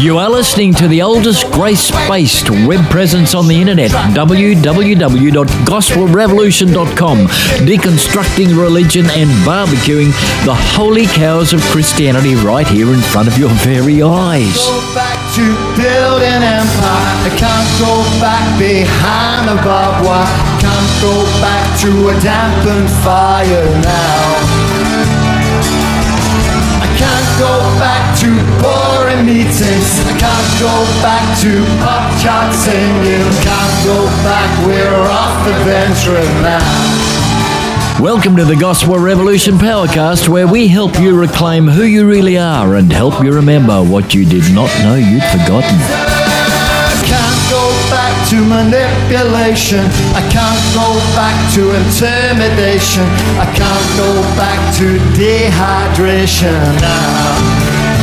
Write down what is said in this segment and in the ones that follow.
You are listening to the oldest grace-based web presence on the internet, www.gospelrevolution.com, deconstructing religion and barbecuing the holy cows of Christianity right here in front of your very eyes. Go back to build an empire. I can't go back behind the barbed wire. Can't go back to a dampened fire now. I can't go back to boring meetings. I can't go back to pop chart singing. Can't go back, we're off the venture now. Welcome to the Gospel Revolution Powercast, where we help you reclaim who you really are and help you remember what you did not know you'd forgotten. I can't go back to manipulation. I can't go back to intimidation. I can't go back to dehydration now.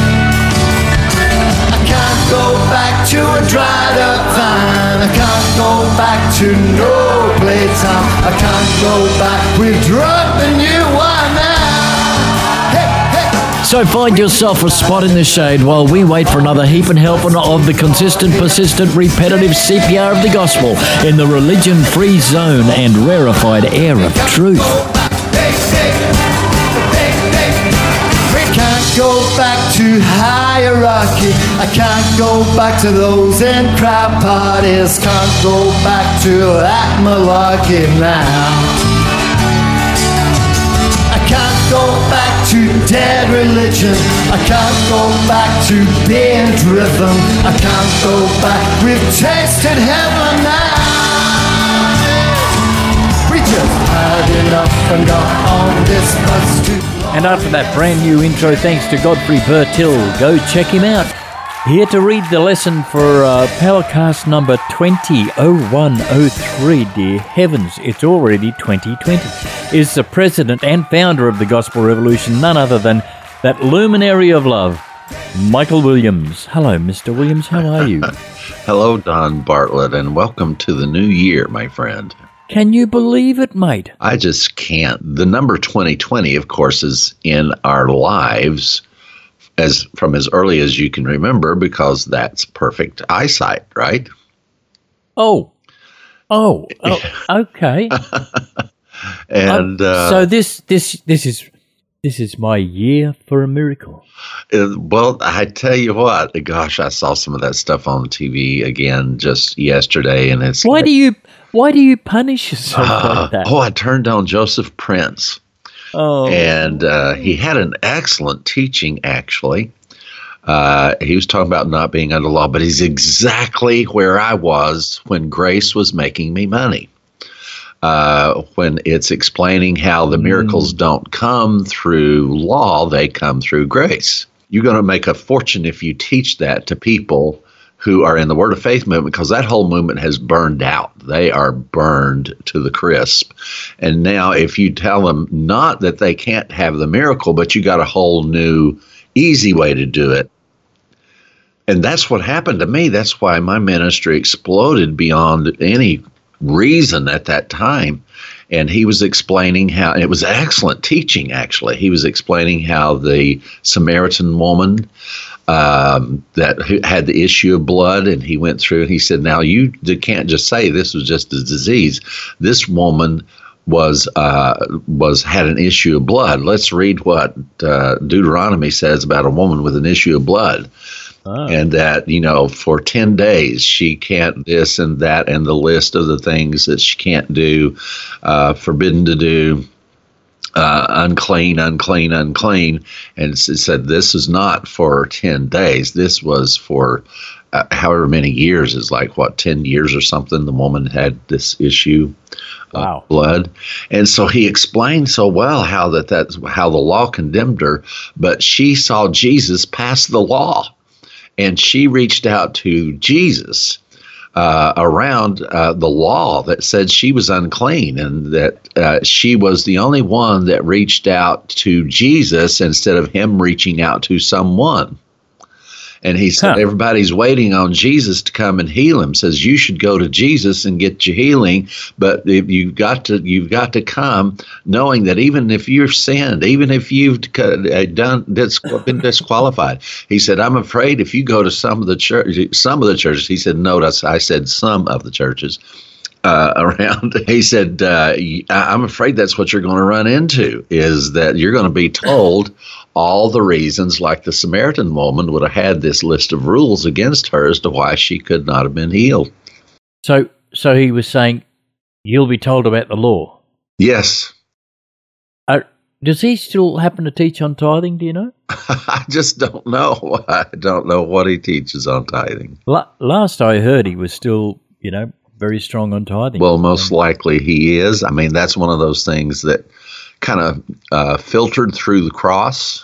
I can't go back to a dried up vine. I can't go back to no playtime. I can't go back, we've drunk the new wine now. Hey, hey. So find yourself a spot in the shade while we wait for another heap and helping of the consistent, persistent, repetitive CPR of the gospel in the religion-free zone and rarefied air of truth. Hey, hey. Hey, hey. We can't go back to hierarchy. I can't go back to those in crowd parties. Can't go back to that malarkey now. I can't go back to dead religion. I can't go back to being driven. I can't go back. We've tasted heaven now. We just had enough and got on this bus too. And after that brand new intro, thanks to Godfrey Bertil, go check him out. Here to read the lesson for Powercast number 200103, dear heavens, it's already 2020, is the president and founder of the Gospel Revolution, none other than that luminary of love, Michael Williams. Hello, Mr. Williams, how are you? Hello, Don Bartlett, and welcome to the new year, my friend. Can you believe it, mate? I just can't. The number 2020, of course, is in our lives from as early as you can remember, because that's perfect eyesight, right? Oh, okay. And so this is my year for a miracle. Well, I tell you what, gosh, I saw some of that stuff on TV again just yesterday, and it's why do you punish yourself like that? I turned on Joseph Prince. Oh. And he had an excellent teaching, actually. He was talking about not being under law, but he's exactly where I was when grace was making me money. When it's explaining how the miracles don't come through law, they come through grace. You're going to make a fortune if you teach that to people who are in the Word of Faith movement, because that whole movement has burned out. They are burned to the crisp. And now if you tell them not that they can't have the miracle, but you got a whole new easy way to do it. And that's what happened to me. That's why my ministry exploded beyond any reason at that time. And he was explaining how, and it was excellent teaching, actually. He was explaining how the Samaritan woman that had the issue of blood, and he went through and he said, now you can't just say this was just a disease. This woman had an issue of blood. Let's read what Deuteronomy says about a woman with an issue of blood. Oh. And that, for 10 days she can't this and that, and the list of the things that she can't do, forbidden to do, unclean. And it said this is not for 10 days. This was for however many years, is like, 10 years or something. The woman had this issue of blood. And so he explained so well how that's how the law condemned her, but she saw Jesus pass the law. And she reached out to Jesus around the law that said she was unclean, and that she was the only one that reached out to Jesus instead of him reaching out to someone. And he said, everybody's waiting on Jesus to come and heal him. Says you should go to Jesus and get your healing, but you've got to come knowing that even if you've sinned, even if you've been disqualified. He said, I'm afraid if you go to some of the churches. He said, notice I said some of the churches around. He said, I'm afraid that's what you're going to run into, is that you're going to be told all the reasons, like the Samaritan woman would have had this list of rules against her as to why she could not have been healed. So he was saying, you'll be told about the law. Yes. Does he still happen to teach on tithing, do you know? I just don't know. I don't know what he teaches on tithing. Last I heard, he was still, very strong on tithing. Well, most likely he is. I mean, that's one of those things that kind of filtered through the cross.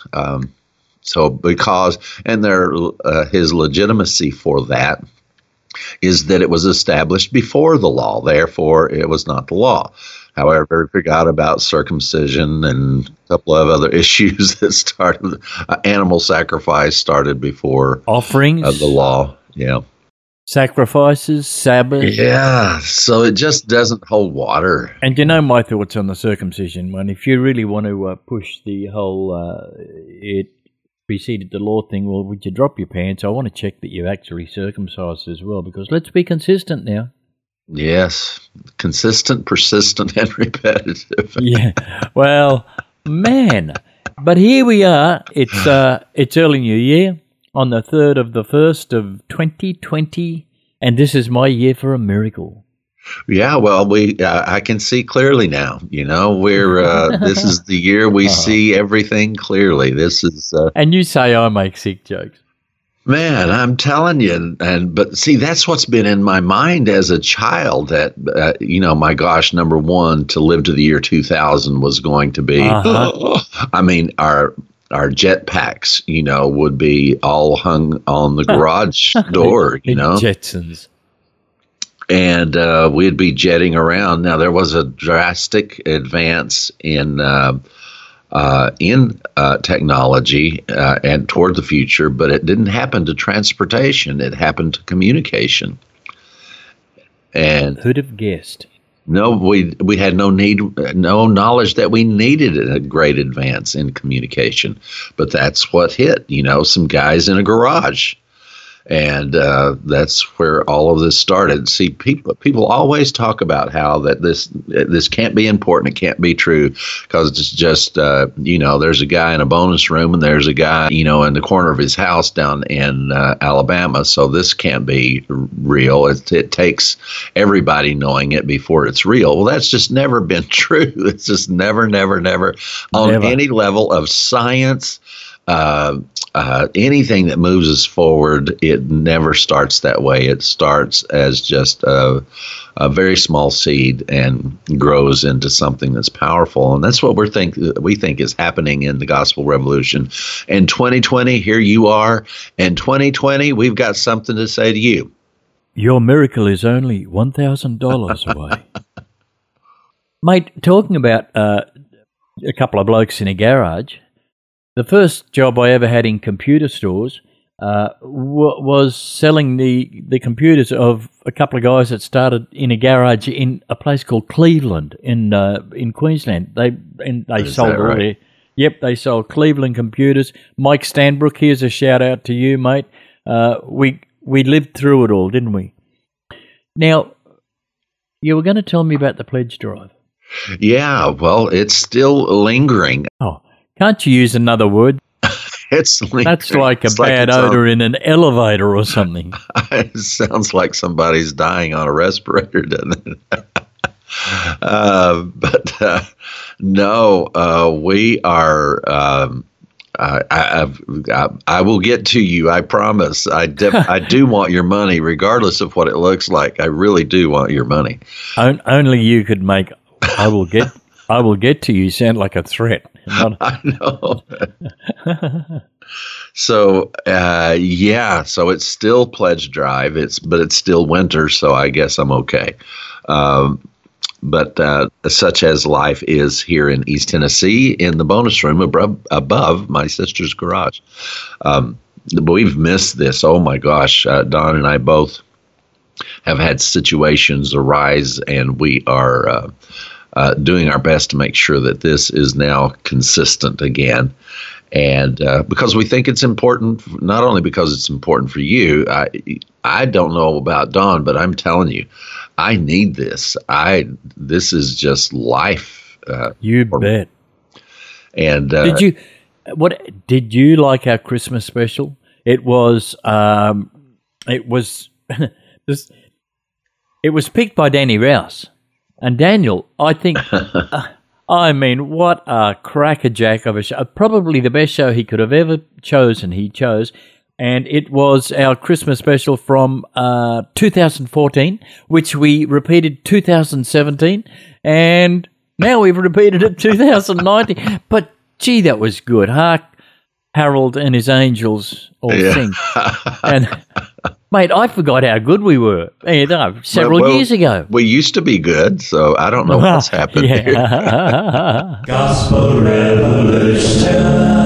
His legitimacy for that is that it was established before the law. Therefore, it was not the law. However, he forgot about circumcision and a couple of other issues that started. Animal sacrifice started before offerings, the law. Yeah. Sacrifices, Sabbath. Yeah, so it just doesn't hold water. And my thoughts on the circumcision one. If you really want to push the whole it preceded the law thing, well, would you drop your pants? I want to check that you're actually circumcised as well, because let's be consistent now. Yes, consistent, persistent, and repetitive. Yeah, well, man, but here we are. It's early New Year. On the 3rd of the 1st of 2020, and this is my year for a miracle. Yeah, well, I can see clearly now. We're this is the year we see everything clearly. This is, and you say I make sick jokes. Man, I'm telling you, but see, that's what's been in my mind as a child. That my gosh, number one, to live to the year 2000 was going to be. I mean, our jetpacks, would be all hung on the garage door, Jetsons. And we'd be jetting around. Now, there was a drastic advance in technology and toward the future, but it didn't happen to transportation. It happened to communication. And who'd have guessed? No, we had no knowledge that we needed a great advance in communication, but that's what hit. Some guys in a garage, and that's where all of this started. See, people always talk about how that this can't be important, it can't be true, because it's just there's a guy in a bonus room and there's a guy in the corner of his house down in Alabama, so this can't be real. It takes everybody knowing it before it's real. Well, that's just never been true. It's just never on any level of science. Anything that moves us forward, it never starts that way. It starts as just a very small seed and grows into something that's powerful. And that's what we think is happening in the gospel revolution. In 2020, here you are. In 2020, we've got something to say to you. Your miracle is only $1,000 away. Mate, talking about a couple of blokes in a garage, the first job I ever had in computer stores was selling the computers of a couple of guys that started in a garage in a place called Cleveland in Queensland. They sold all their. Yep, they sold Cleveland computers. Mike Stanbrook, here's a shout out to you, mate. We lived through it all, didn't we? Now, you were going to tell me about the pledge drive. Yeah, well, it's still lingering. Oh. Can't you use another word? It's lingering. That's like a bad odor in an elevator or something. It sounds like somebody's dying on a respirator, doesn't it? No, we are. I will get to you. I promise. I do want your money, regardless of what it looks like. I really do want your money. Only you could make. I will get to you. Sound like a threat. I know. So, so it's still pledge drive. But it's still winter, so I guess I'm okay. But such as life is here in East Tennessee, in the bonus room above my sister's garage. we've missed this. Oh my gosh, Don and I both have had situations arise, and we are doing our best to make sure that this is now consistent again. And because we think it's important, not only because it's important for you, I don't know about Don, but I'm telling you, I need this. This is just life. You bet. And did you like our Christmas special? It was it was picked by Danny Rouse. And Daniel, I think, I mean, what a crackerjack of a show. Probably the best show he could have ever chosen, he chose. And it was our Christmas special from 2014, which we repeated 2017. And now we've repeated it 2019. But, gee, that was good. Hark, Harold and his angels all sing. And, mate, I forgot how good we were several years ago. We used to be good, so I don't know what's happened here. Gospel Revolution.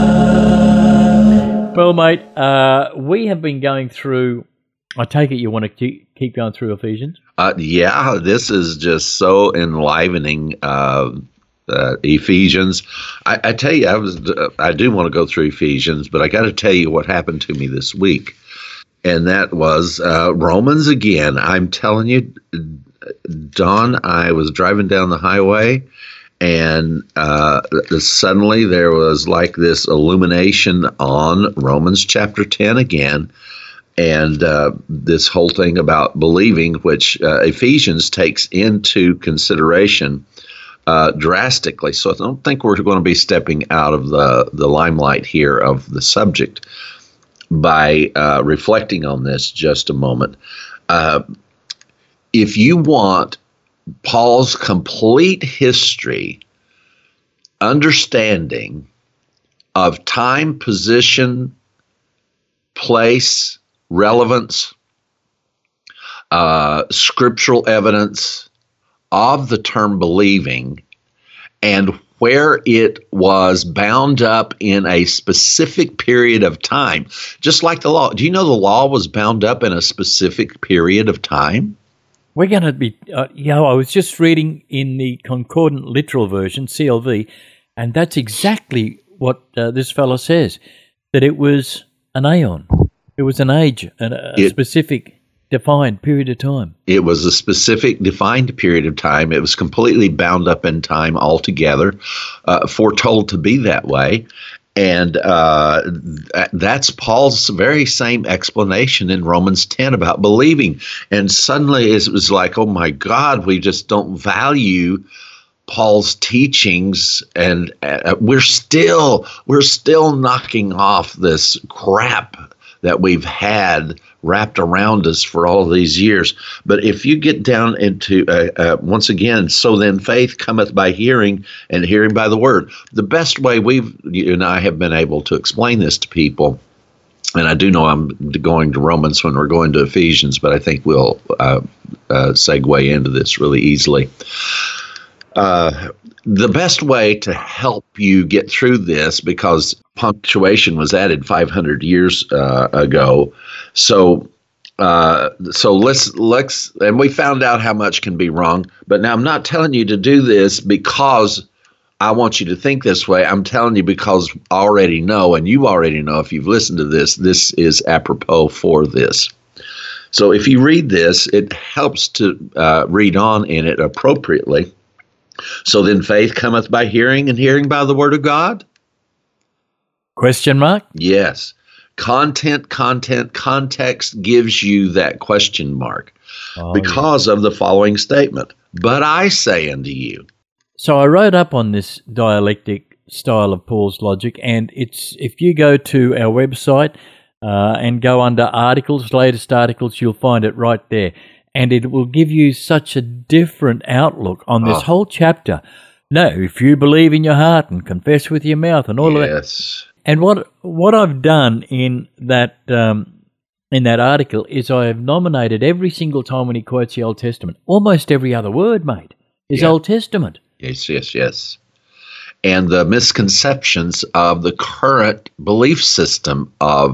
Well, mate, we have been going through, I take it you want to keep going through Ephesians? Yeah, this is just so enlivening. Ephesians. I tell you, I do want to go through Ephesians, but I got to tell you what happened to me this week. And that was Romans again. I'm telling you, Don, I was driving down the highway, and suddenly there was like this illumination on Romans chapter 10 again, and this whole thing about believing, which Ephesians takes into consideration drastically. So I don't think we're going to be stepping out of the limelight here of the subject by reflecting on this just a moment. If you want Paul's complete history, understanding of time, position, place, relevance, scriptural evidence of the term believing, and where it was bound up in a specific period of time, just like the law. Do you know the law was bound up in a specific period of time? We're going to be, I was just reading in the Concordant Literal Version, CLV, and that's exactly what this fellow says, that it was an aeon. It was an age, a specific defined period of time. It was a specific defined period of time. It was completely bound up in time altogether, foretold to be that way. And that's Paul's very same explanation in Romans 10 about believing. And suddenly it was like, oh my God, we just don't value Paul's teachings, and we're still knocking off this crap that we've had wrapped around us for all of these years. But if you get down into, once again, so then faith cometh by hearing, and hearing by the word. The best way you and I have been able to explain this to people, and I do know I'm going to Romans when we're going to Ephesians, but I think we'll segue into this really easily. The best way to help you get through this, because punctuation was added 500 years ago, so let's, and we found out how much can be wrong. But now I'm not telling you to do this because I want you to think this way. I'm telling you because I already know, and you already know if you've listened to this, this is apropos for this. So if you read this, it helps to read on in it appropriately. So then faith cometh by hearing, and hearing by the word of God? Question mark? Yes. Context gives you that question mark because of the following statement. But I say unto you. So I wrote up on this dialectic style of Paul's logic, and it's, if you go to our website and go under articles, latest articles, you'll find it right there. And it will give you such a different outlook on this whole chapter. No, if you believe in your heart and confess with your mouth and all of that. And what I've done in that article is I have nominated every single time when he quotes the Old Testament. Almost every other word, mate, is Old Testament. Yes. And the misconceptions of the current belief system of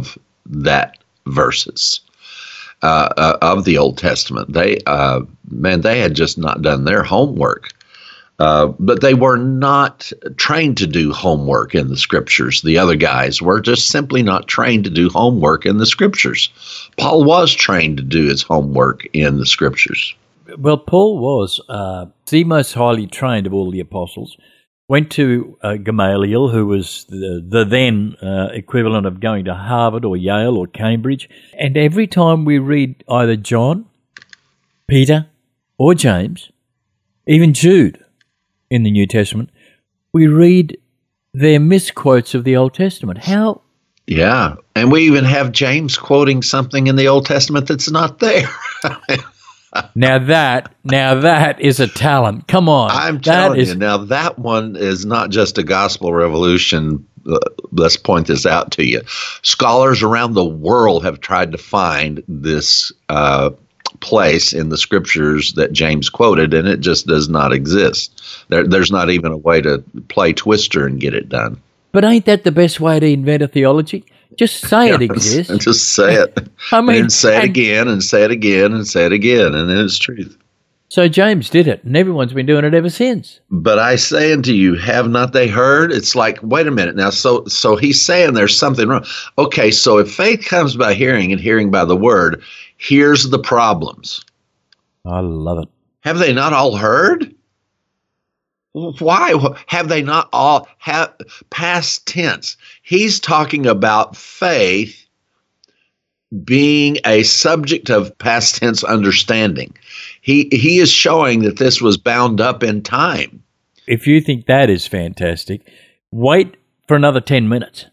that verses of the Old Testament. They had just not done their homework. But they were not trained to do homework in the scriptures. The other guys were just simply not trained to do homework in the scriptures. Paul was trained to do his homework in the scriptures. Well, Paul was the most highly trained of all the apostles. Went to Gamaliel, who was the then equivalent of going to Harvard or Yale or Cambridge. And every time we read either John, Peter, or James, even Jude, in the New Testament, we read their misquotes of the Old Testament. How? Yeah, and we even have James quoting something in the Old Testament that's not there. Now that is a talent. Come on. I'm telling you, now that one is not just a gospel revolution. Let's point this out to you. Scholars around the world have tried to find this place in the scriptures that James quoted, and it just does not exist. There's not even a way to play Twister and get it done. But ain't that the best way to invent a theology? Just say it exists. And just say it. I mean, and say it again, and say it again, and say it again, and then it's truth. So James did it, and everyone's been doing it ever since. But I say unto you, have not they heard? It's like, wait a minute now. So he's saying there's something wrong. Okay, so if faith comes by hearing and hearing by the word, here's the problems. I love it. Have they not all heard? Why have they not all past tense? He's talking about faith being a subject of past tense understanding. He is showing that this was bound up in time. If you think that is fantastic, wait for another 10 minutes.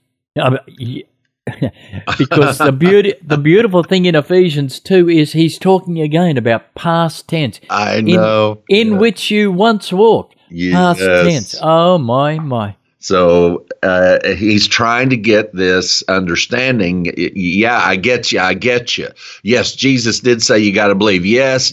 Because the beautiful thing in Ephesians 2 is he's talking again about past tense. I know. In which you once walked. Yes. Past tense. Oh, my. So he's trying to get this understanding. Yeah, I get you. Yes, Jesus did say you got to believe. Yes.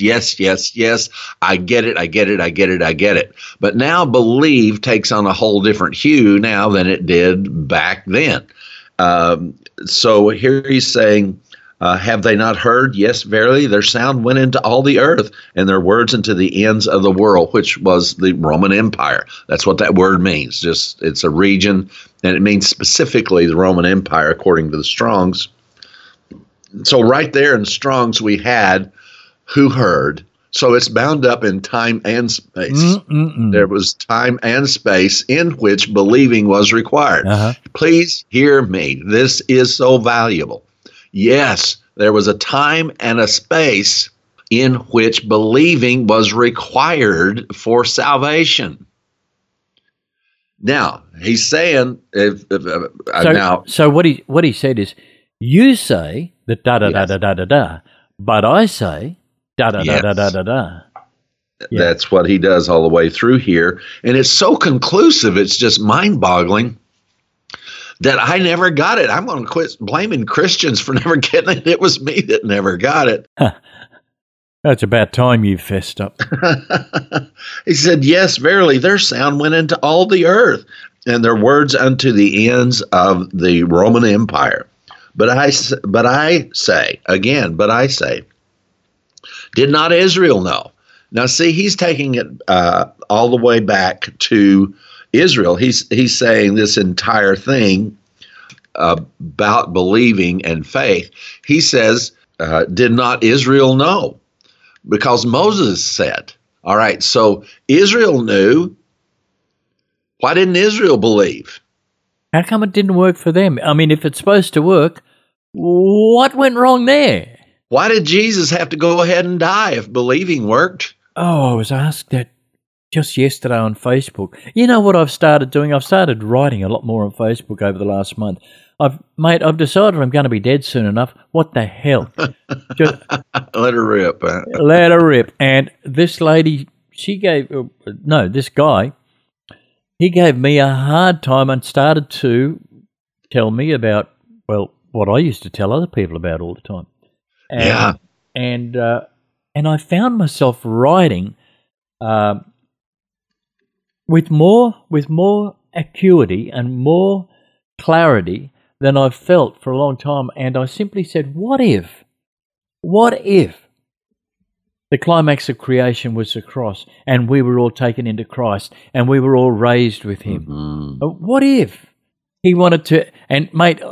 I get it. But now believe takes on a whole different hue now than it did back then. So here he's saying, have they not heard? Yes, verily, their sound went into all the earth, and their words into the ends of the world, which was the Roman Empire. That's what that word means. Just it's a region, and it means specifically the Roman Empire, according to the Strongs. So right there in Strongs, we had who heard. So it's bound up in time and space. There was time and space in which believing was required. Please hear me. This is so valuable. Yes, there was a time and a space in which believing was required for salvation. Now, he's saying, So what he said is, you say that da-da-da-da-da-da-da, but I say da-da-da-da-da-da-da. Yeah. That's what he does all the way through here. And it's so conclusive, it's just mind-boggling that I never got it. I'm going to quit blaming Christians for never getting it. It was me that never got it. That's about time you fessed up. He said, yes, verily, their sound went into all the earth, and their words unto the ends of the Roman Empire. But I say, did not Israel know? Now, see, he's taking it all the way back to Israel. He's saying this entire thing about believing and faith. He says, did not Israel know? Because Moses said, all right, so Israel knew. Why didn't Israel believe? How come it didn't work for them? I mean, if it's supposed to work, what went wrong there? Why did Jesus have to go ahead and die if believing worked? Oh, I was asked that just yesterday on Facebook. You know what I've started doing? I've started writing a lot more on Facebook over the last month. I've decided I'm going to be dead soon enough. What the hell? Just, let her rip. Let her rip. And this lady, this guy, he gave me a hard time and started to tell me about, well, what I used to tell other people about all the time. And I found myself writing with more acuity and more clarity than I've felt for a long time. And I simply said, what if the climax of creation was the cross and we were all taken into Christ and we were all raised with him? Mm-hmm. What if he wanted to? And mate,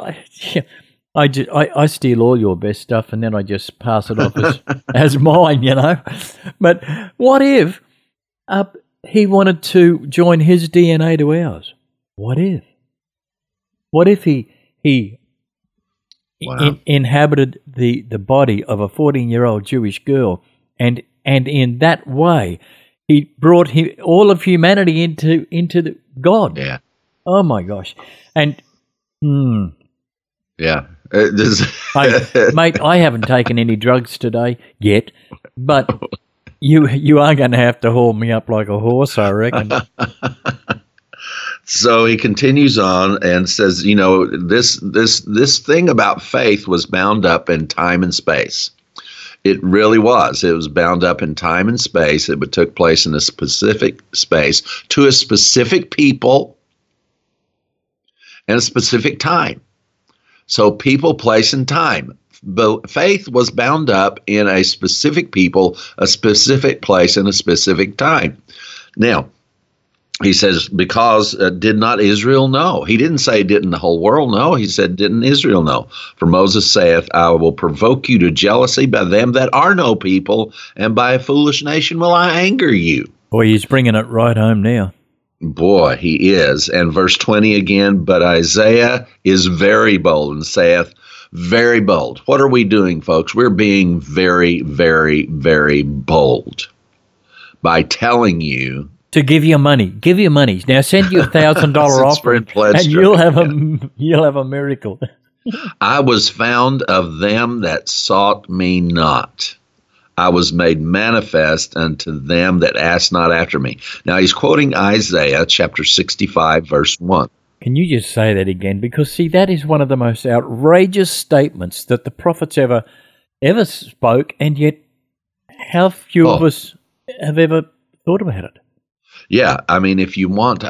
I steal all your best stuff and then I just pass it off as mine, you know. But what if he wanted to join his DNA to ours? What if? What if he Wow. inhabited the body of a 14-year-old Jewish girl, and in that way he brought all of humanity into the God? Yeah. Oh my gosh! And Yeah. mate, I haven't taken any drugs today yet, but you are going to have to haul me up like a horse, I reckon. So he continues on and says, you know, this thing about faith was bound up in time and space. It really was. It was bound up in time and space. It took place in a specific space to a specific people and a specific time. So people, place, and time. But faith was bound up in a specific people, a specific place, and a specific time. Now, he says, because did not Israel know? He didn't say, didn't the whole world know? He said, didn't Israel know? For Moses saith, I will provoke you to jealousy by them that are no people, and by a foolish nation will I anger you. Boy, he's bringing it right home now. Boy, he is. And verse 20 again, but Isaiah is very bold and saith, very bold. What are we doing, folks? We're being very, very, very bold by telling you to give you money. Give you money. Now send you $1,000 offering, and you'll have a miracle. I was found of them that sought me not. I was made manifest unto them that asked not after me. Now he's quoting Isaiah chapter 65, verse 1. Can you just say that again? Because see, that is one of the most outrageous statements that the prophets ever spoke, and yet how few of us have ever thought about it. Yeah, I mean, if you want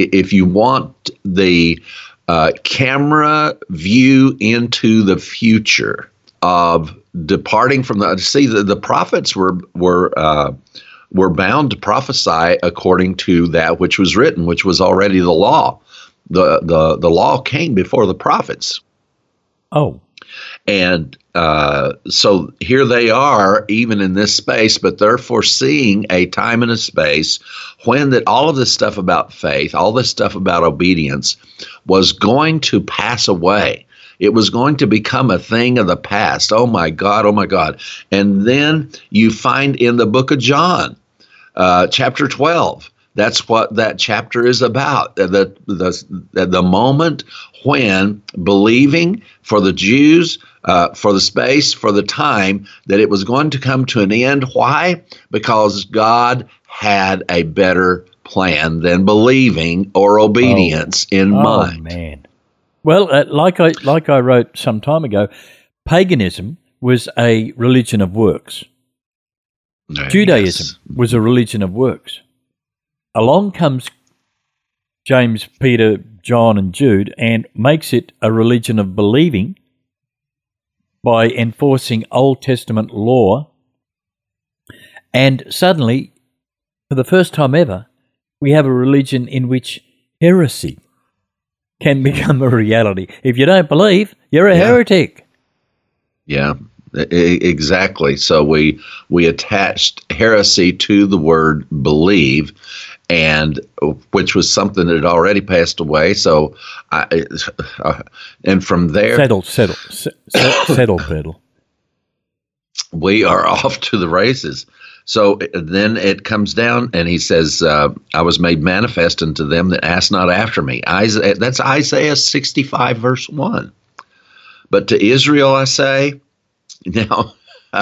the camera view into the future of departing from the prophets were bound to prophesy according to that which was written, which was already the law. The law came before the prophets. Oh. And so here they are, even in this space, but they're foreseeing a time and a space when that all of this stuff about faith, all this stuff about obedience was going to pass away. It was going to become a thing of the past. Oh my God, oh my God. And then you find in the book of John, chapter 12, that's what that chapter is about. The moment when believing for the Jews, for the space, for the time, that it was going to come to an end. Why? Because God had a better plan than believing or obedience in mind. Oh, man. Well, like I wrote some time ago, paganism was a religion of works. Judaism was a religion of works. Along comes James, Peter, John, and Jude and makes it a religion of believing by enforcing Old Testament law. And suddenly, for the first time ever, we have a religion in which heresy can become a reality. If you don't believe, you're a heretic. Yeah, exactly. So we attached heresy to the word believe, and which was something that had already passed away. So, and from there, settle, pedal. We are off to the races. So then it comes down, and he says, I was made manifest unto them that asked not after me. That's Isaiah 65, verse 1. But to Israel I say, now,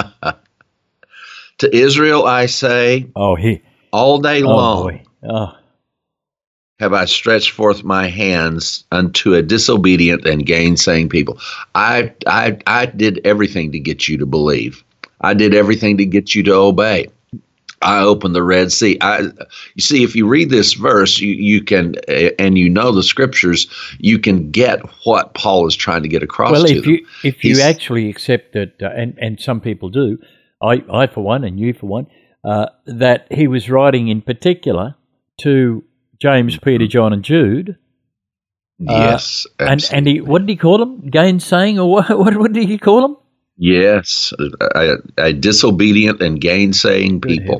to Israel I say, all day long have I stretched forth my hands unto a disobedient and gainsaying people. I did everything to get you to believe. I did everything to get you to obey. I opened the Red Sea. You see, if you read this verse, you can, and you know the scriptures, you can get what Paul is trying to get across Well, to them. if you actually accept that, and some people do, I for one, and you for one, that he was writing in particular to James, Peter, John, and Jude. Yes, and what did he call them? Gainsaying, or what did he call them? Yes, a disobedient and gainsaying people.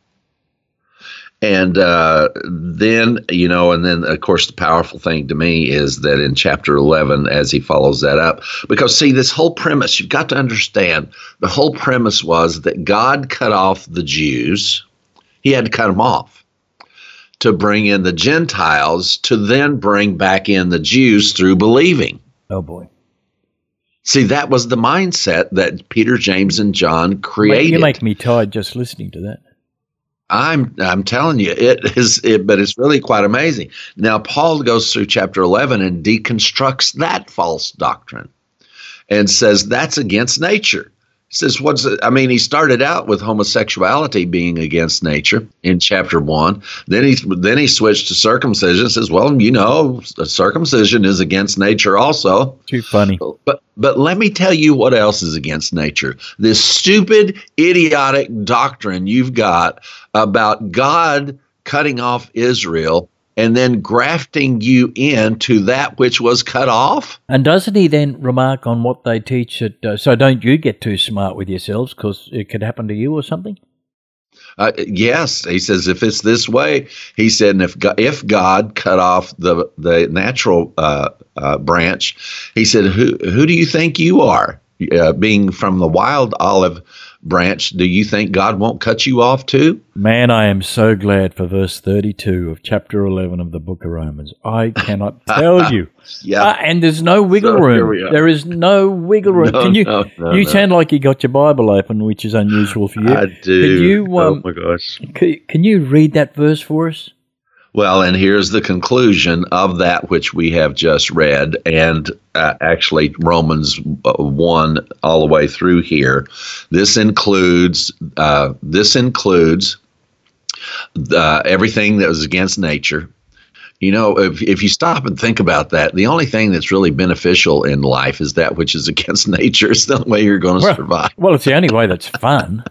And then, and then, of course, the powerful thing to me is that in chapter 11, as he follows that up, because, see, this whole premise, you've got to understand, the whole premise was that God cut off the Jews. He had to cut them off to bring in the Gentiles, to then bring back in the Jews through believing. Oh, boy. See, that was the mindset that Peter, James, and John created. You make me tired just listening to that. I'm telling you, but it's really quite amazing. Now, Paul goes through chapter 11 and deconstructs that false doctrine and says that's against nature. He says, he started out with homosexuality being against nature in chapter 1. Then he switched to circumcision. Says, circumcision is against nature also. Too funny. But let me tell you what else is against nature. This stupid, idiotic doctrine you've got about God cutting off Israel and then grafting you into that which was cut off. And doesn't he then remark on what they teach? So don't you get too smart with yourselves, because it could happen to you or something? Yes, he says, if it's this way, he said, and if God cut off the natural branch, he said, who do you think you are? Being from the wild olive branch, do you think God won't cut you off too? Man, I am so glad for verse 32 of chapter 11 of the book of Romans. I cannot tell you. Yeah. And there's no wiggle room. There is no wiggle room. You sound like you got your Bible open, which is unusual for you. I do. Oh my gosh. Can you read that verse for us? Well, and here's the conclusion of that which we have just read, and actually Romans 1 all the way through here. This includes everything that was against nature. If you stop and think about that, the only thing that's really beneficial in life is that which is against nature. It's the only way you're going to survive. Well, it's the only way that's fun.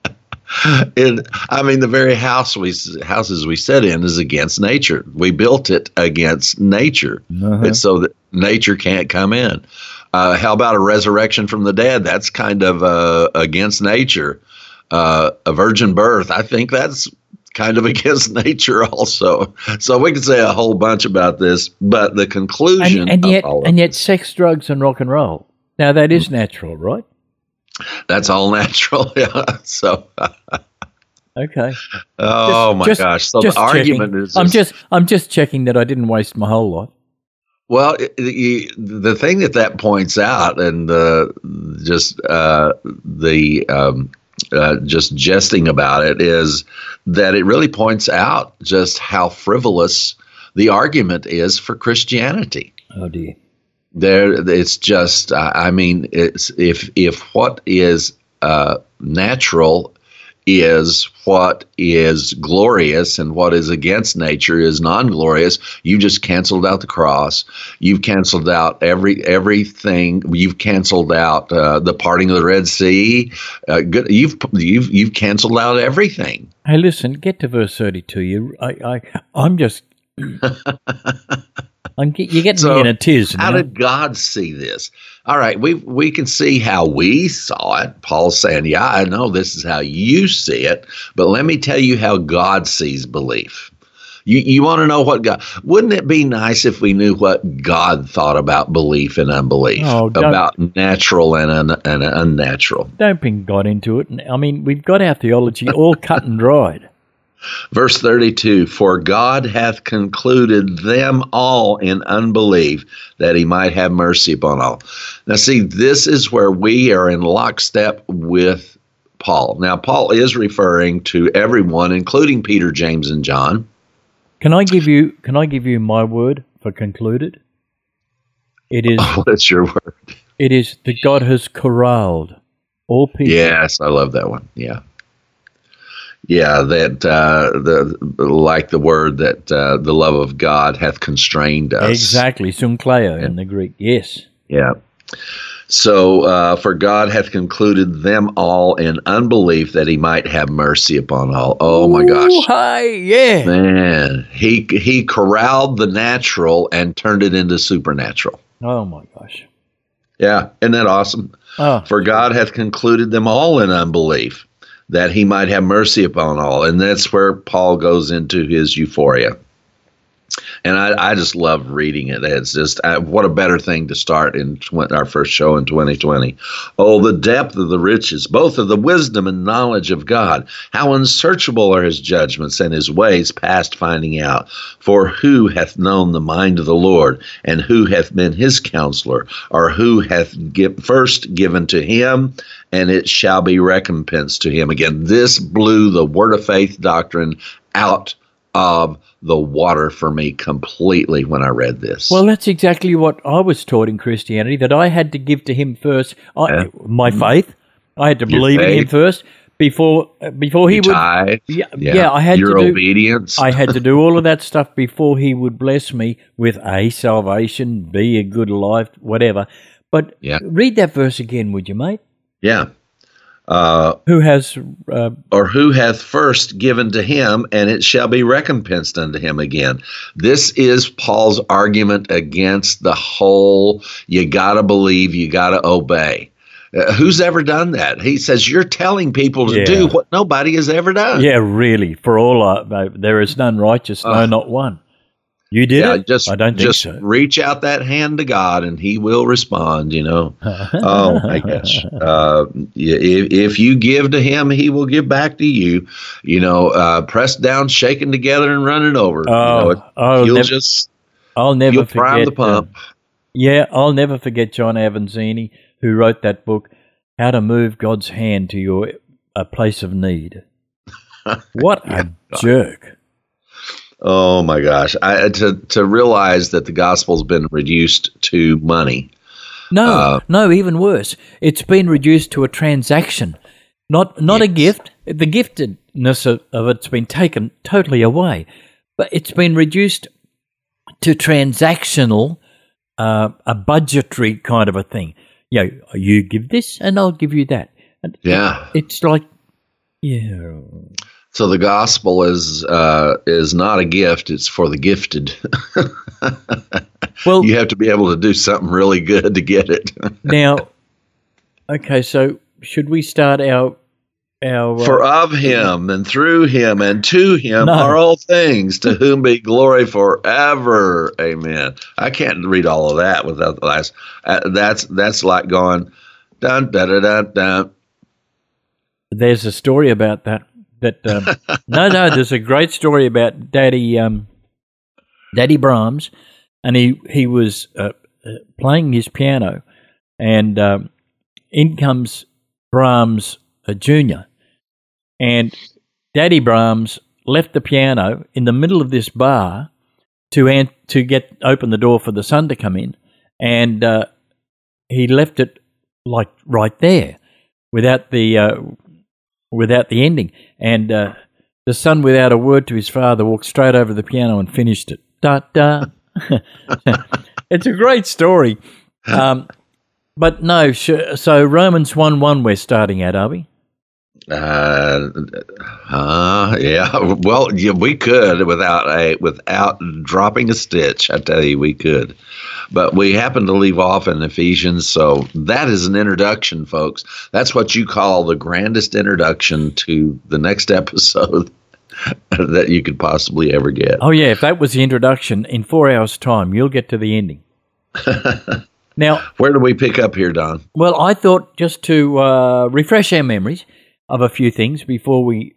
The very houses we sit in is against nature. We built it against nature, and so that nature can't come in. How about a resurrection from the dead? That's kind of against nature. A virgin birth, I think that's kind of against nature also. So we could say a whole bunch about this, but the conclusion and yet sex, drugs, and rock and roll. Now that is natural, right? That's all natural, yeah. So, okay. Oh my gosh! So the argument is. I'm just checking that I didn't waste my whole life. Well, the thing that points out, and just jesting about it, is that it really points out just how frivolous the argument is for Christianity. Oh dear. It's just, it's if what is natural is what is glorious and what is against nature is non-glorious, you just canceled out the cross. You've canceled out everything. You've canceled out the parting of the Red Sea. You've canceled out everything. Hey, listen, get to verse 32. I'm just. You're getting me in a tiz. How did God see this? All right, we can see how we saw it. Paul's saying, yeah, I know this is how you see it, but let me tell you how God sees belief. You want to know what God? Wouldn't it be nice if we knew what God thought about belief and unbelief, about natural and unnatural? Don't bring God into it. We've got our theology all cut and dried. Verse 32, for God hath concluded them all in unbelief, that he might have mercy upon all. Now see, this is where we are in lockstep with Paul. Now Paul is referring to everyone, including Peter, James, and John. Can I give you my word for concluded? It is. What's your word? It is that God has corralled all people. Yes, I love that one. Yeah. Yeah, that the word that the love of God hath constrained us. Exactly, sunkleo in the Greek. Yes. Yeah. So, for God hath concluded them all in unbelief, that he might have mercy upon all. Oh my gosh, Ooh, hi, yeah. man! He corralled the natural and turned it into supernatural. Oh my gosh. Yeah, isn't that awesome? Oh, For God hath concluded them all in unbelief, that he might have mercy upon all. And that's where Paul goes into his euphoria. And I just love reading it. It's just, what a better thing to start in our first show in 2020. Oh, the depth of the riches, both of the wisdom and knowledge of God. How unsearchable are his judgments and his ways past finding out. For who hath known the mind of the Lord, and who hath been his counselor, or who hath first given to him, and it shall be recompensed to him. Again, this blew the word of faith doctrine out of the water for me completely when I read this. well, that's exactly what I was taught in Christianity, that I had to give to him first my faith. I had to believe in him first before he would. Tithe, yeah, I had your to do obedience. I had to do all of that stuff before he would bless me with a salvation, B, a good life, whatever. But read that verse again, would you, mate? Yeah. Who has or who hath first given to him, and it shall be recompensed unto him again. This is Paul's argument against the whole, you got to believe, you got to obey. Who's ever done that? He says, you're telling people to do what nobody has ever done. Yeah, really. For all there is none righteous, no, not one. You did it? I don't think so. Just reach out that hand to God, and he will respond, Oh, my gosh. If you give to him, he will give back to you. Pressed down, shaken together, and running over. I'll never forget, prime the pump. I'll never forget John Avanzini, who wrote that book, How to Move God's Hand to a Place of Need. What a jerk. Oh my gosh! To realize that the gospel's been reduced to money. No, even worse. It's been reduced to a transaction, not a gift. The giftedness of it's been taken totally away, but it's been reduced to transactional, a budgetary kind of a thing. You give this, and I'll give you that. And it's like, So the gospel is not a gift; it's for the gifted. Well, you have to be able to do something really good to get it. Now, okay, so should we start our for of him and through him and to him are all things, to whom be glory forever. Amen. I can't read all of that without the last. That's like going dun dun dun dun dun. There's a story about that. There's a great story about Daddy Brahms, and he was playing his piano, and in comes Brahms Jr., and Daddy Brahms left the piano in the middle of this bar to open the door for the son to come in, and he left it like right there without the ending. And the son, without a word to his father, walked straight over the piano and finished it. Da-da. It's a great story. But no, so Romans 1:1 we're starting at, are we? Yeah. Well, we could without dropping a stitch. I tell you, we could. But we happen to leave off in Ephesians, so that is an introduction, folks. That's what you call the grandest introduction to the next episode that you could possibly ever get. Oh, yeah, if that was the introduction, in 4 hours' time, you'll get to the ending. Now, where do we pick up here, Don? Well, I thought just to refresh our memories of a few things before we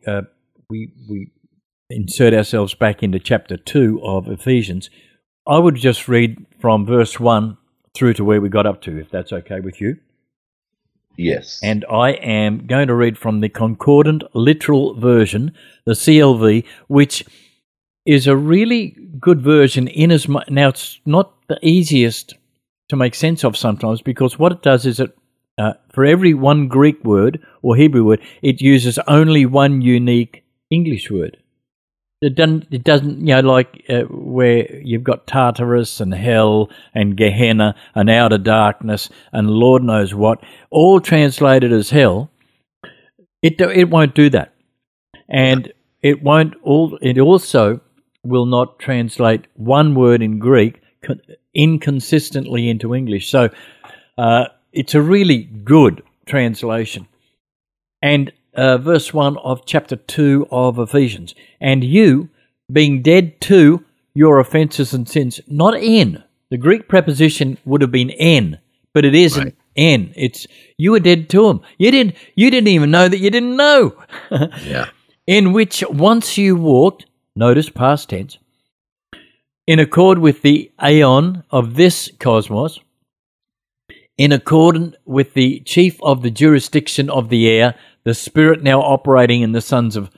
insert ourselves back into chapter 2 of Ephesians, I would just read from verse 1 through to where we got up to, if that's okay with you. Yes. And I am going to read from the Concordant Literal Version, the CLV, which is a really good version in as much. Now, it's not the easiest to make sense of sometimes, because what it does is it, for every one Greek word or Hebrew word, it uses only one unique English word. It doesn't, like where you've got Tartarus and hell and Gehenna and outer darkness and Lord knows what, all translated as hell. It won't do that, and it won't. It also will not translate one word in Greek inconsistently into English. So it's a really good translation. And verse 1 of chapter 2 of Ephesians. And you, being dead to your offences and sins, not in. The Greek preposition would have been en, but it isn't Right. en. It's you were dead to them. You didn't even know that you didn't know. Yeah. In which once you walked, notice past tense, in accord with the aeon of this cosmos, in accordance with the chief of the jurisdiction of the air, the spirit now operating in the sons of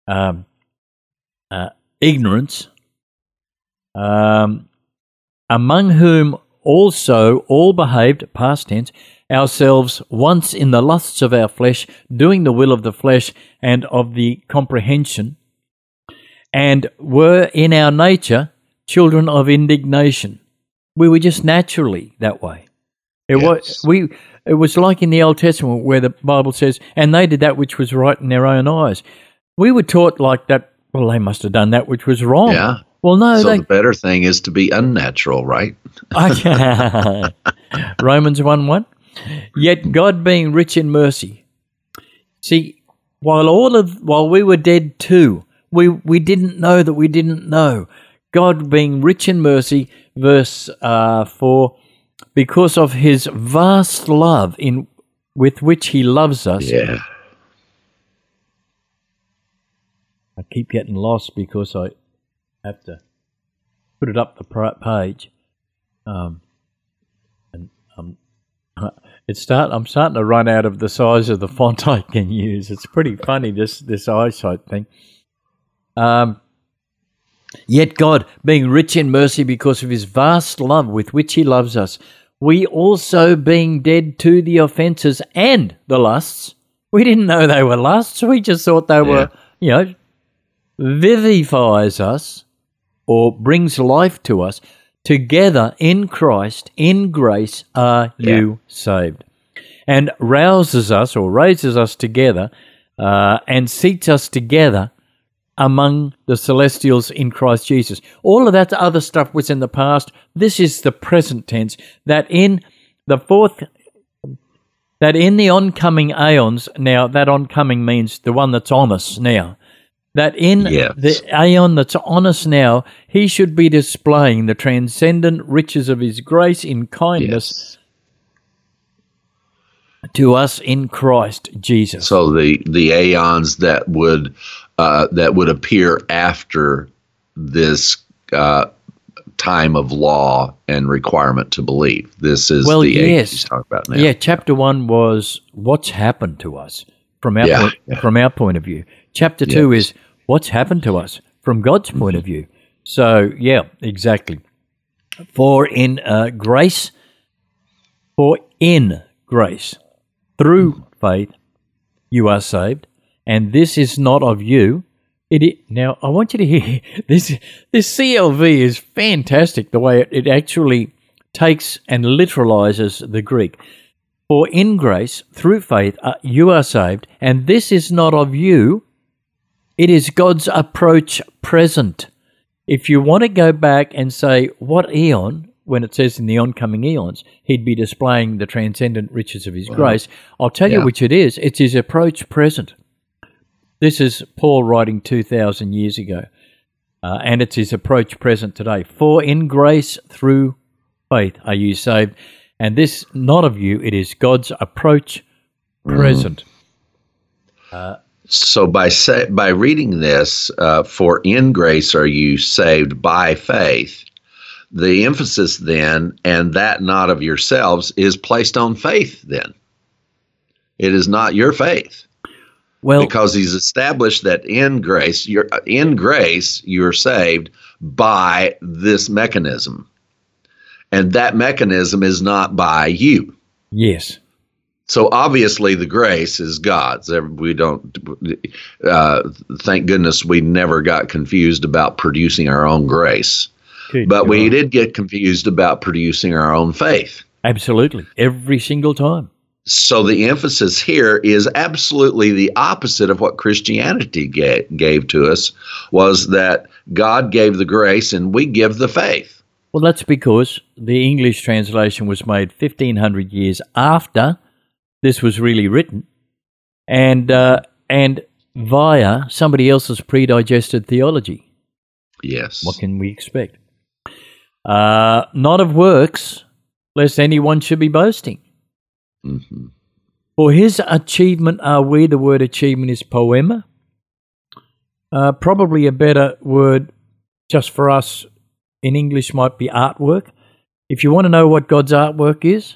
ignorance, among whom also all behaved, past tense, ourselves once in the lusts of our flesh, doing the will of the flesh and of the comprehension, and were in our nature children of indignation. We were just naturally that way. It was like in the Old Testament where the Bible says, and they did that which was right in their own eyes. We were taught like that, well, they must have done that which was wrong. Yeah. Well, no, So the better thing is to be unnatural, right? Romans 1:1. Yet God being rich in mercy. See, while we were dead too, we didn't know that we didn't know. God being rich in mercy, verse 4, because of his vast love with which he loves us. Yeah. I keep getting lost because I have to put it up the page. I'm starting to run out of the size of the font I can use. It's pretty funny, this eyesight thing. Yet God, being rich in mercy because of his vast love with which he loves us, we also being dead to the offences and the lusts. We didn't know they were lusts. We just thought they were, vivifies us or brings life to us. Together in Christ, in grace are you saved. And rouses us or raises us together and seats us together among the celestials in Christ Jesus. All of that other stuff was in the past. This is the present tense, that in the oncoming aeons, now that oncoming means the one that's on us now, that in the aeon that's on us now, he should be displaying the transcendent riches of his grace in kindness to us in Christ Jesus. So the aeons that would appear after this time of law and requirement to believe. This is the age he's talking about now. Yeah, chapter 1 was what's happened to us from our point of view. Chapter 2 is what's happened to us from God's point of view. So, yeah, exactly. For in grace, through faith, you are saved, and this is not of you. Now, I want you to hear this. This CLV is fantastic, the way it actually takes and literalizes the Greek. For in grace, through faith, you are saved, and this is not of you. It is God's approach present. If you want to go back and say, what eon, when it says in the oncoming eons, he'd be displaying the transcendent riches of his grace, I'll tell you which it is. It's his approach present. This is Paul writing 2,000 years ago, and it's his approach present today. For in grace through faith are you saved, and this not of you, it is God's approach present. So by reading this, for in grace are you saved by faith, the emphasis then, and that not of yourselves, is placed on faith then. It is not your faith. Well, because he's established that in grace you're saved by this mechanism. And that mechanism is not by you. Yes. So obviously the grace is God's. We don't, thank goodness we never got confused about producing our own grace. But we did get confused about producing our own faith. Absolutely. Every single time. So the emphasis here is absolutely the opposite of what Christianity gave to us, was that God gave the grace and we give the faith. Well, that's because the English translation was made 1,500 years after this was really written, and via somebody else's pre-digested theology. Yes. What can we expect? Not of works, lest anyone should be boasting. Mm-hmm. For his achievement are we. The word achievement is poema. Probably a better word just for us in English might be artwork. If you want to know what God's artwork is,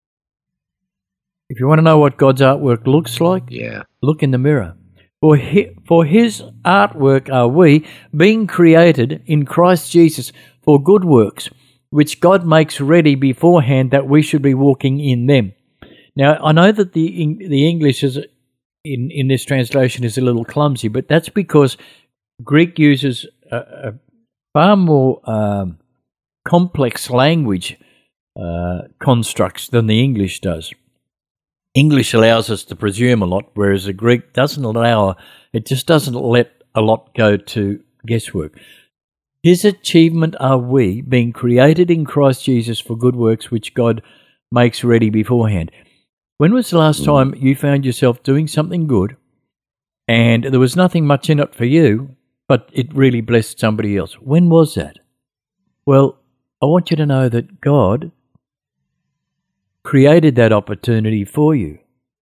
if you want to know what God's artwork looks like, look in the mirror. For his artwork are we, being created in Christ Jesus for good works, which God makes ready beforehand that we should be walking in them. Now, I know that the English is in this translation is a little clumsy, but that's because Greek uses a far more complex language constructs than the English does. English allows us to presume a lot, whereas the Greek doesn't allow, it just doesn't let a lot go to guesswork. His achievement are we, being created in Christ Jesus for good works, which God makes ready beforehand. When was the last time you found yourself doing something good and there was nothing much in it for you, but it really blessed somebody else? When was that? Well, I want you to know that God created that opportunity for you.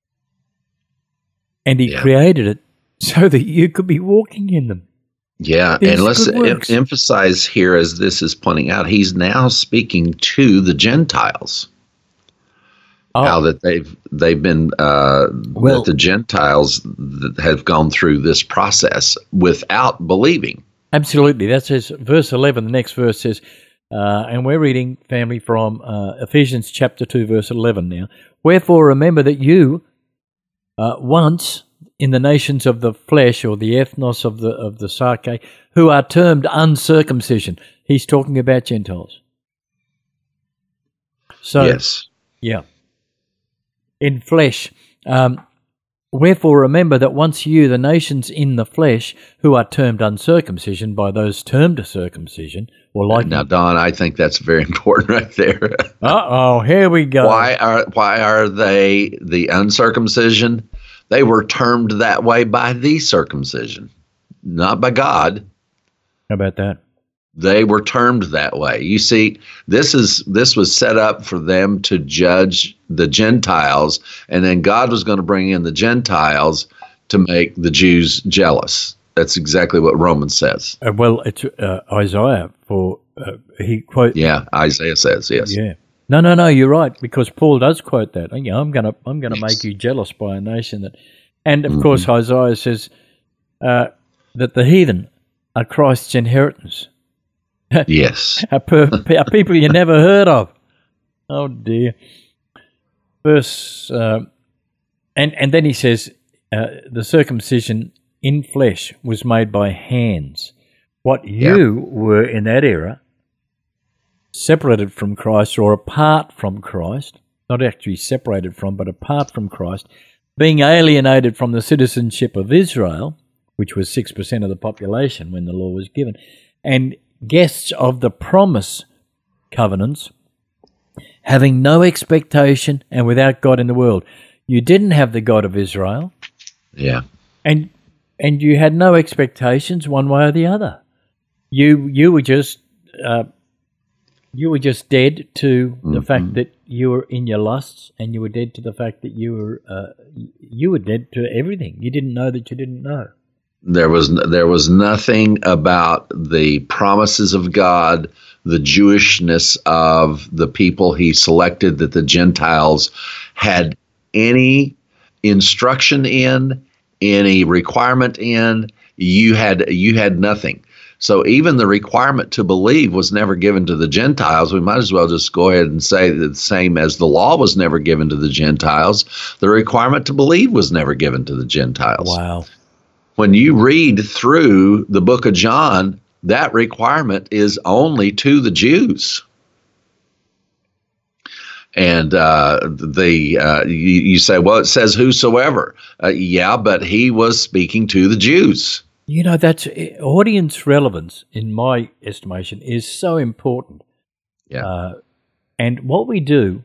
And he created it so that you could be walking in them. Yeah, and let's emphasize here, as this is pointing out, he's now speaking to the Gentiles. How that they've been that the Gentiles have gone through this process without believing. Absolutely. That says verse 11. The next verse says, and we're reading, family, from Ephesians chapter 2, verse 11 now. Wherefore remember that you once in the nations of the flesh, or the ethnos of the Sarke, who are termed uncircumcision. He's talking about Gentiles. So, yes. Yeah. In flesh. Wherefore remember that once you, the nations in the flesh, who are termed uncircumcision by those termed circumcision, or like now, Don, I think that's very important right there. Here we go. Why are they the uncircumcision? They were termed that way by the circumcision, not by God. How about that? They were termed that way. You see, this was set up for them to judge the Gentiles, and then God was going to bring in the Gentiles to make the Jews jealous. That's exactly what Romans says. Well, it's Isaiah he quotes. Yeah, Isaiah says yes. Yeah. No. You're right, because Paul does quote that. You know, I'm gonna make you jealous by a nation that, and of course Isaiah says that the heathen are Christ's inheritance. Yes. are people you never heard of. Oh dear. Verse, and then he says, the circumcision in flesh was made by hands. What you were in that era, separated from Christ or apart from Christ, not actually separated from, but apart from Christ, being alienated from the citizenship of Israel, which was 6% of the population when the law was given, and guests of the promise covenants, having no expectation and without God in the world. You didn't have the God of Israel. Yeah. And you had no expectations one way or the other. You were just dead to the fact that you were in your lusts, and you were dead to the fact that you were dead to everything. You didn't know that you didn't know. There was nothing about the promises of God, the Jewishness of the people he selected that the Gentiles had any instruction in, any requirement in. You had nothing. So even the requirement to believe was never given to the Gentiles. We might as well just go ahead and say the same as the law was never given to the Gentiles. The requirement to believe was never given to the Gentiles. Wow. When you read through the book of John, that requirement is only to the Jews. And you say, well, it says whosoever. Yeah, but he was speaking to the Jews. You know, that's audience relevance, in my estimation, is so important. Yeah. And what we do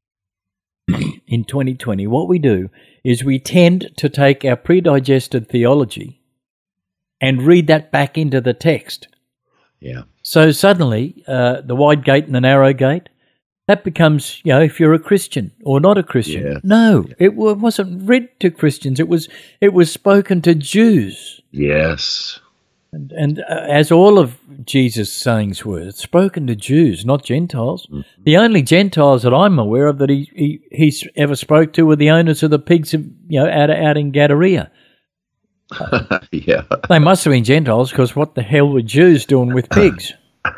in 2020, what we do is we tend to take our pre-digested theology and read that back into the text. Yeah. So suddenly, the wide gate and the narrow gate, that becomes, if you're a Christian or not a Christian. Yeah. No, it wasn't read to Christians. It was spoken to Jews. Yes. And as all of Jesus' sayings were, it's spoken to Jews, not Gentiles. Mm-hmm. The only Gentiles that I'm aware of that he ever spoke to were the owners of the pigs, out in Gadara. Yeah. They must have been Gentiles, because what the hell were Jews doing with pigs?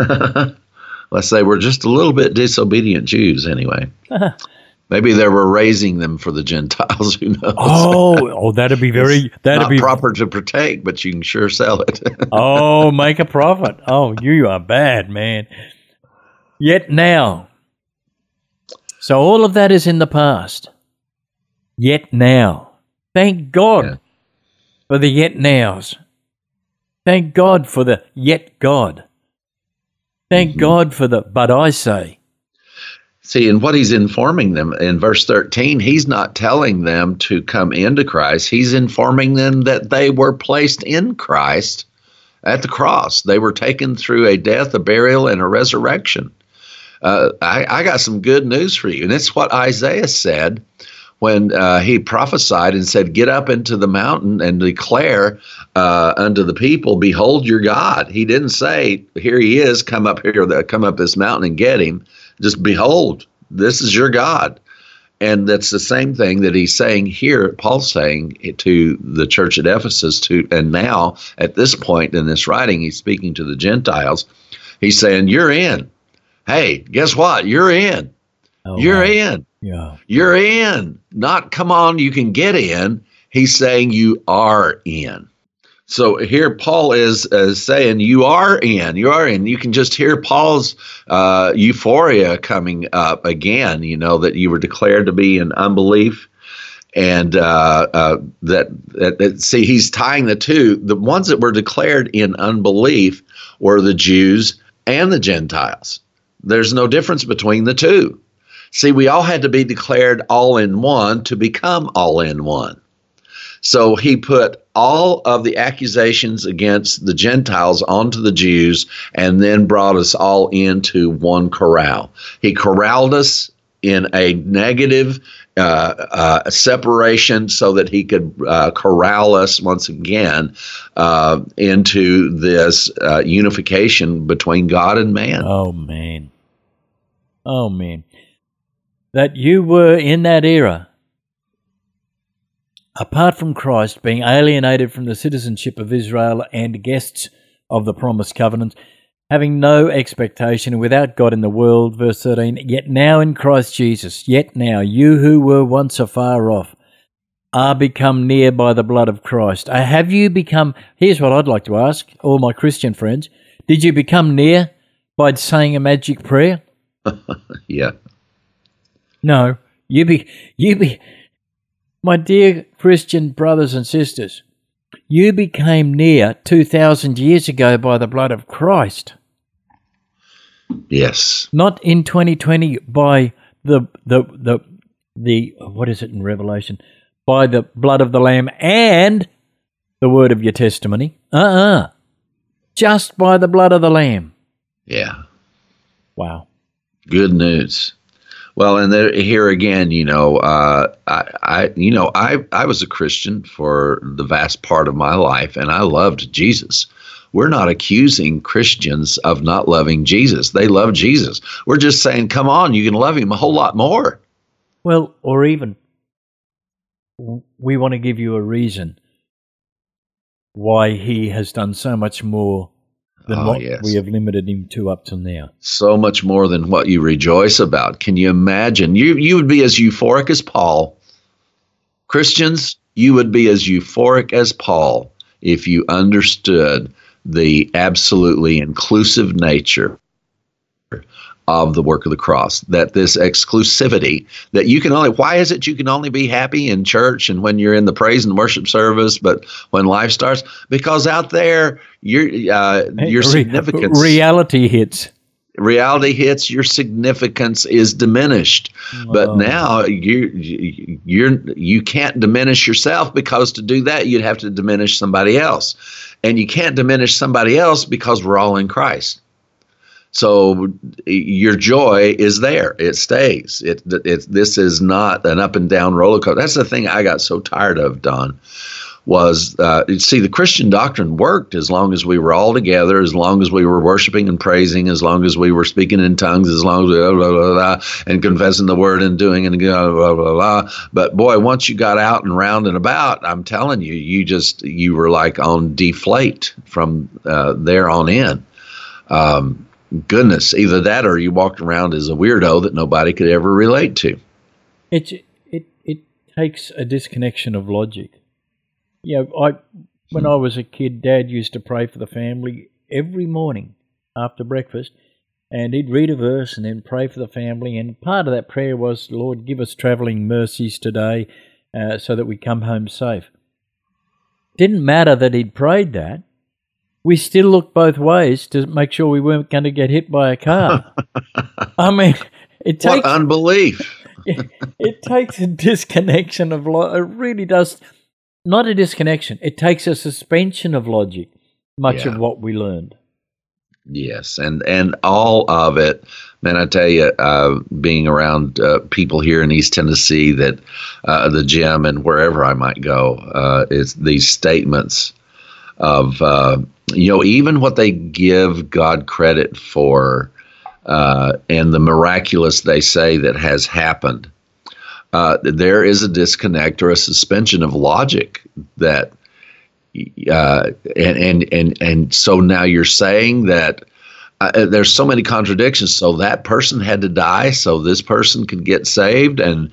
Let's say we're just a little bit disobedient Jews anyway. Maybe they were raising them for the Gentiles. Who knows? Oh, that'd be proper to partake, but you can sure sell it. Oh, make a profit. Oh, you are bad, man. Yet now. So all of that is in the past. Yet now. Thank God for the yet nows. Thank God for the yet God. Thank God for the but I say. See, and what he's informing them in verse 13, he's not telling them to come into Christ. He's informing them that they were placed in Christ at the cross. They were taken through a death, a burial, and a resurrection. I got some good news for you. And it's what Isaiah said when he prophesied and said, get up into the mountain and declare unto the people, behold your God. He didn't say, here he is, come up this mountain and get him. Just behold, this is your God. And that's the same thing that he's saying here, Paul's saying to the church at Ephesus, and now at this point in this writing, he's speaking to the Gentiles. He's saying, you're in. Hey, guess what? You're in. Oh, you're wow. in. Yeah. You're in. Not come on, you can get in. He's saying you are in. So here Paul is saying you are in. You are in. You can just hear Paul's euphoria coming up again, that you were declared to be in unbelief. And see, he's tying the two. The ones that were declared in unbelief were the Jews and the Gentiles. There's no difference between the two. See, we all had to be declared all in one to become all in one. So he put all of the accusations against the Gentiles onto the Jews and then brought us all into one corral. He corralled us in a negative separation so that he could corral us once again into this unification between God and man. Oh, man. Oh, man. That you were in that era, apart from Christ, being alienated from the citizenship of Israel and guests of the promised covenant, having no expectation and without God in the world, verse 13, yet now in Christ Jesus, yet now you who were once afar off are become near by the blood of Christ. Have you become, here's what I'd like to ask all my Christian friends, did you become near by saying a magic prayer? Yeah. No, you be, my dear Christian brothers and sisters, you became near 2,000 years ago by the blood of Christ. Yes. Not in 2020 by the what is it in Revelation? By the blood of the Lamb and the word of your testimony. Just by the blood of the Lamb. Yeah. Wow. Good news. Well, and here again, I was a Christian for the vast part of my life, and I loved Jesus. We're not accusing Christians of not loving Jesus. They love Jesus. We're just saying, come on, you can love him a whole lot more. Well, or even we want to give you a reason why he has done so much more than what we have limited him to up till now. So much more than what you rejoice about. Can you imagine? You would be as euphoric as Paul. Christians, you would be as euphoric as Paul if you understood the absolutely inclusive nature of the work of the cross, that this exclusivity that you can only, why is it you can only be happy in church and when you're in the praise and worship service, but when life starts? Because out there, your significance. Reality hits, your significance is diminished. But now you can't diminish yourself, because to do that, you'd have to diminish somebody else. And you can't diminish somebody else because we're all in Christ. So your joy is there. It stays. This is not an up and down roller coaster. That's the thing I got so tired of, Don, was, see, the Christian doctrine worked as long as we were all together, as long as we were worshiping and praising, as long as we were speaking in tongues, as long as we blah, blah, blah, blah, and confessing the word and doing and blah, blah, blah, blah. But boy, once you got out and round and about, I'm telling you, you were like on deflate from there on in. Goodness, either that or you walked around as a weirdo that nobody could ever relate to. It takes a disconnection of logic. You know, when I was a kid, Dad used to pray for the family every morning after breakfast, and he'd read a verse and then pray for the family. And part of that prayer was, Lord, give us travelling mercies today so that we come home safe. Didn't matter that he'd prayed that. We still looked both ways to make sure we weren't going to get hit by a car. I mean, it takes... What unbelief! It takes a disconnection of logic. It really does. Not a disconnection. It takes a suspension of logic, much of what we learned. Yes, and all of it, man, I tell you, being around people here in East Tennessee, that the gym and wherever I might go, it's these statements of, even what they give God credit for, and the miraculous they say that has happened. There is a disconnect or a suspension of logic that, and so now you're saying that there's so many contradictions. So that person had to die so this person could get saved, and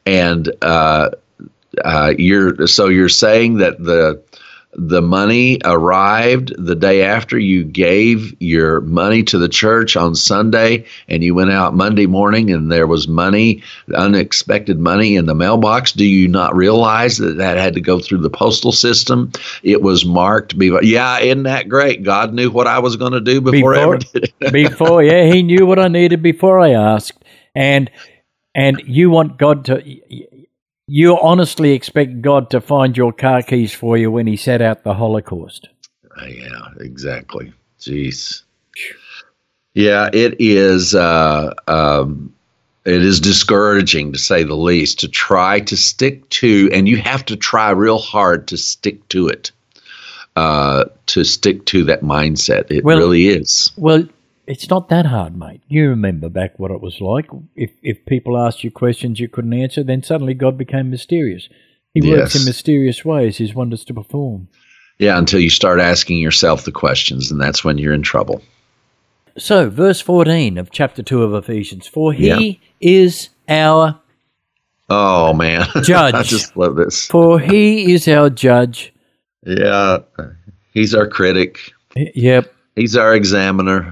you're saying that the money arrived the day after you gave your money to the church on Sunday, and you went out Monday morning and there was money, unexpected money in the mailbox. Do you not realize that had to go through the postal system? It was marked. Isn't that great? God knew what I was going to do before I ever did it. He knew what I needed before I asked. And you want God to... You honestly expect God to find your car keys for you when he set out the Holocaust. Yeah, exactly. Jeez. Yeah, it is discouraging, to say the least, to try to stick to, and you have to try real hard to stick to it, to stick to that mindset. It really is. Well, it's not that hard, mate. You remember back what it was like. If people asked you questions you couldn't answer, then suddenly God became mysterious. He works in mysterious ways, his wonders to perform. Yeah, until you start asking yourself the questions, and that's when you're in trouble. So, verse 14 of chapter 2 of Ephesians. For he is our judge. I just love this. For he is our judge. Yeah, he's our critic. Yep. He's our examiner.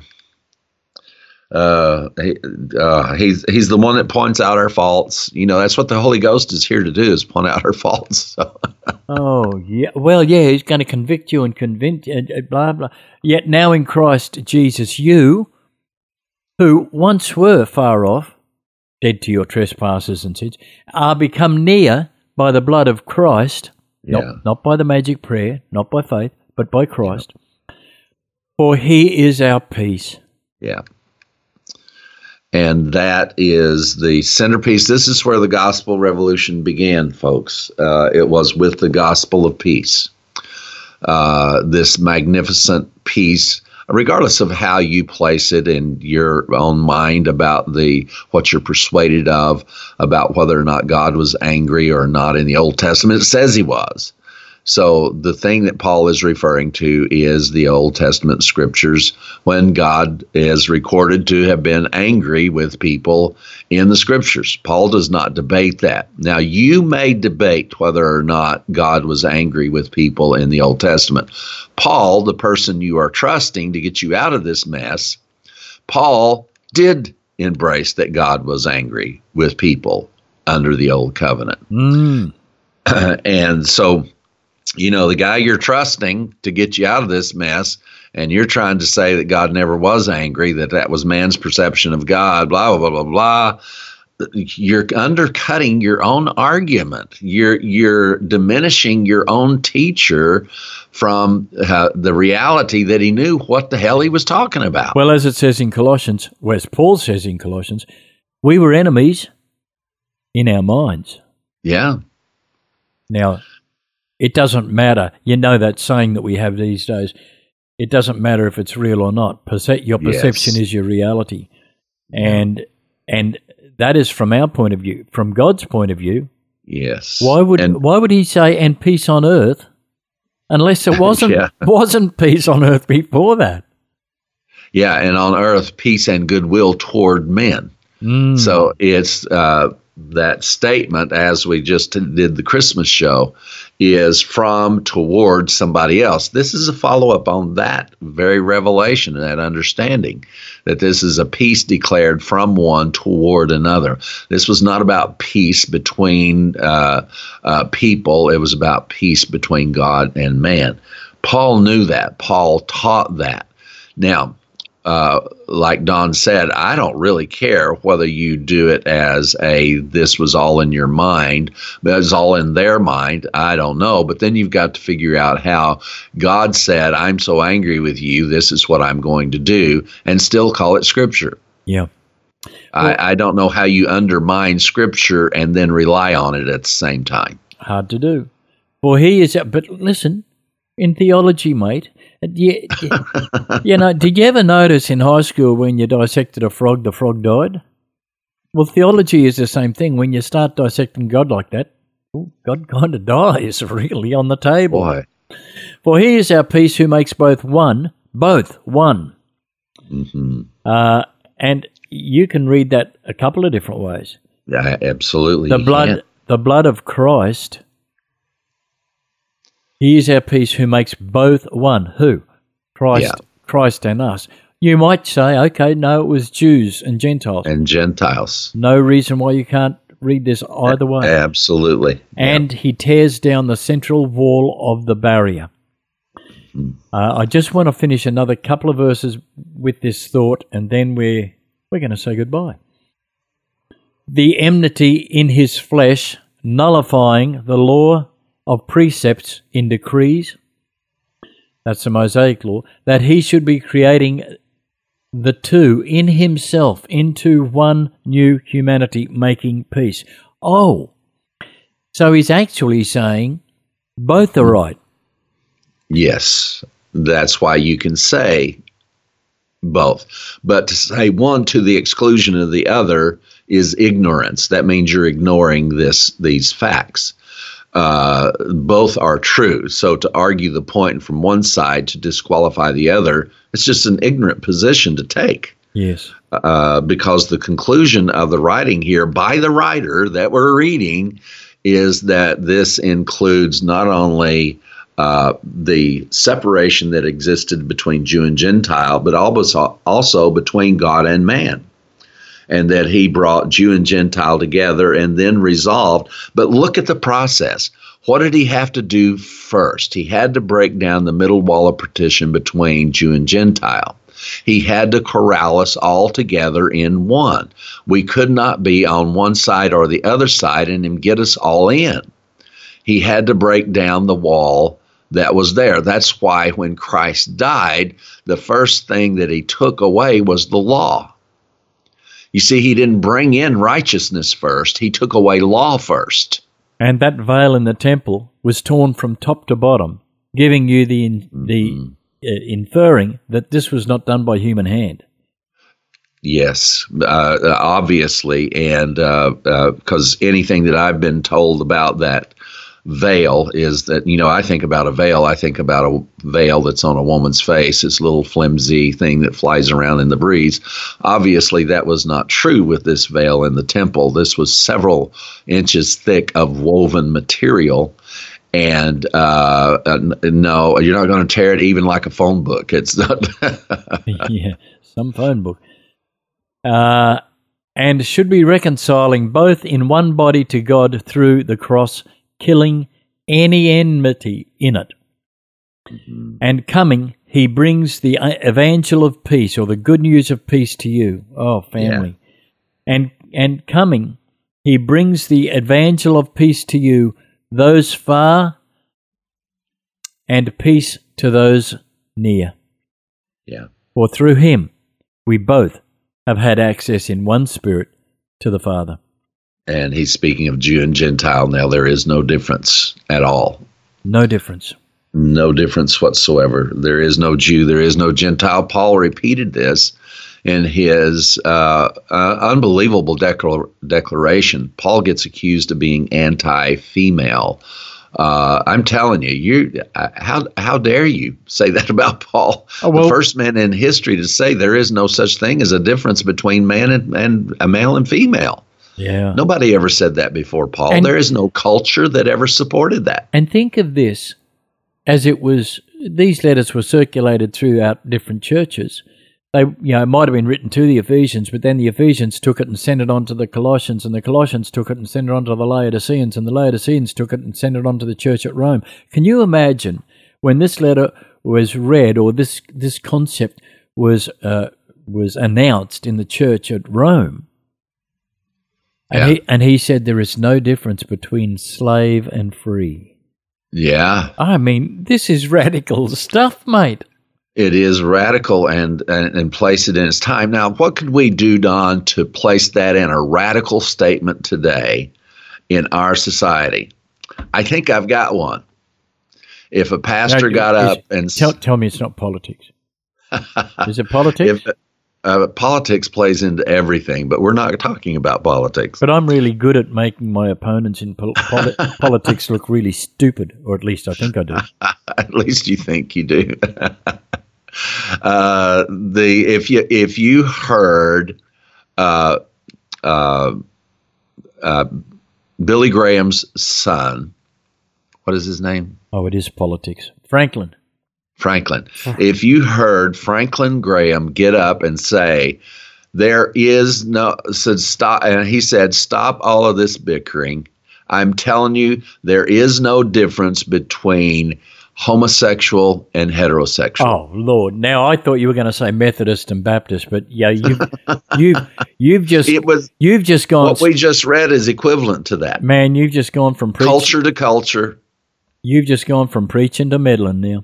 He's the one that points out our faults. That's what the Holy Ghost is here to do, is point out our faults. So. Oh, yeah. Well, yeah, he's going to convict you and convince blah, blah. Yet now in Christ Jesus, you, who once were far off, dead to your trespasses and sins, are become near by the blood of Christ, not by the magic prayer, not by faith, but by Christ. Yeah. For he is our peace. Yeah. And that is the centerpiece. This is where the gospel revolution began, folks. It was with the gospel of peace. This magnificent peace, regardless of how you place it in your own mind about what you're persuaded of, about whether or not God was angry or not in the Old Testament. It says he was. So the thing that Paul is referring to is the Old Testament scriptures when God is recorded to have been angry with people in the scriptures. Paul does not debate that. Now, you may debate whether or not God was angry with people in the Old Testament. Paul, the person you are trusting to get you out of this mess, Paul did embrace that God was angry with people under the Old Covenant. And so, the guy you're trusting to get you out of this mess, and you're trying to say that God never was angry, that was man's perception of God, blah, blah, blah, blah, blah. You're undercutting your own argument. You're diminishing your own teacher from the reality that he knew what the hell he was talking about. Well, as it says in Colossians, as Paul says in Colossians, we were enemies in our minds. Yeah. Now, it doesn't matter. You know that saying that we have these days. It doesn't matter if it's real or not. Your perception is your reality. And that is from our point of view. From God's point of view, yes. Why would he say, and peace on earth, unless it wasn't peace on earth before that? Yeah, and on earth, peace and goodwill toward men. So it's that statement, as we just did the Christmas show, is from toward somebody else. This is a follow-up on that very revelation and that understanding that this is a peace declared from one toward another. This was not about peace between people. It was about peace between God and man. Paul knew that. Paul taught that. Now, like Don said, I don't really care whether you do it as this was all in your mind, but it's all in their mind. I don't know. But then you've got to figure out how God said, I'm so angry with you, this is what I'm going to do, and still call it Scripture. Yeah. I don't know how you undermine Scripture and then rely on it at the same time. Hard to do. Well, but listen, in theology, mate, did you ever notice in high school when you dissected a frog, the frog died? Well, theology is the same thing. When you start dissecting God like that, God kind of dies really on the table. Why? For he is our peace who makes both one. Mm-hmm. And you can read that a couple of different ways. Yeah, absolutely. The blood of Christ. He is our peace who makes both one. Who? Christ and us. You might say, okay, no, it was Jews and Gentiles. And Gentiles. No reason why you can't read this either way. Absolutely. And he tears down the central wall of the barrier. I just want to finish another couple of verses with this thought, and then we're going to say goodbye. The enmity in his flesh, nullifying the law of precepts in decrees, that's the Mosaic law, that he should be creating the two in himself into one new humanity, making peace. Oh, so he's actually saying both are right. Yes, that's why you can say both. But to say one to the exclusion of the other is ignorance. That means you're ignoring these facts. Both are true. So to argue the point from one side to disqualify the other, it's just an ignorant position to take. Yes. Because the conclusion of the writing here by the writer that we're reading is that this includes not only the separation that existed between Jew and Gentile, but also between God and man. And that he brought Jew and Gentile together and then resolved. But look at the process. What did he have to do first? He had to break down the middle wall of partition between Jew and Gentile. He had to corral us all together in one. We could not be on one side or the other side and get us all in. He had to break down the wall that was there. That's why when Christ died, the first thing that he took away was the law. You see, he didn't bring in righteousness first. He took away law first. And that veil in the temple was torn from top to bottom, giving you the inferring that this was not done by human hand. Yes, obviously, and because anything that I've been told about that veil is that, I think about a veil. I think about a veil that's on a woman's face. It's a little flimsy thing that flies around in the breeze. Obviously, that was not true with this veil in the temple. This was several inches thick of woven material. And no, you're not going to tear it even like a phone book. It's not. Yeah, some phone book. And should be reconciling both in one body to God through the cross, killing any enmity in it. Mm-hmm. And coming, he brings the evangel of peace, or the good news of peace to you. Oh, family. Yeah. And coming, he brings the evangel of peace to you, those far, and peace to those near. Yeah. For through him, we both have had access in one spirit to the Father. And he's speaking of Jew and Gentile now. There is no difference at all. No difference. No difference whatsoever. There is no Jew. There is no Gentile. Paul repeated this in his unbelievable declaration. Paul gets accused of being anti-female. I'm telling you, how dare you say that about Paul? Oh, well, the first man in history to say there is no such thing as a difference between man and a male and female. Yeah. Nobody ever said that before Paul. And there is no culture that ever supported that. And think of this, as it was, these letters were circulated throughout different churches. They, might have been written to the Ephesians, but then the Ephesians took it and sent it on to the Colossians, and the Colossians took it and sent it on to the Laodiceans, and the Laodiceans took it and sent it on to the church at Rome. Can you imagine when this letter was read, or this concept was announced in the church at Rome? And he said there is no difference between slave and free. Yeah. I mean, this is radical stuff, mate. It is radical and place it in its time. Now, what could we do, Don, to place that in a radical statement today in our society? I think I've got one. If a pastor got up and... Tell me it's not politics. Is it politics? Politics plays into everything, but we're not talking about politics. But I'm really good at making my opponents in politics look really stupid, or at least I think I do. At least you think you do. If you heard Billy Graham's son, what is his name? Oh, it is politics. Franklin. If you heard Franklin Graham get up and say, stop, and he said, stop all of this bickering. I'm telling you, there is no difference between homosexual and heterosexual. Oh Lord! Now I thought you were going to say Methodist and Baptist, but yeah, you've just gone. What we just read is equivalent to that. Man, you've just gone from culture to culture. You've just gone from preaching to meddling now.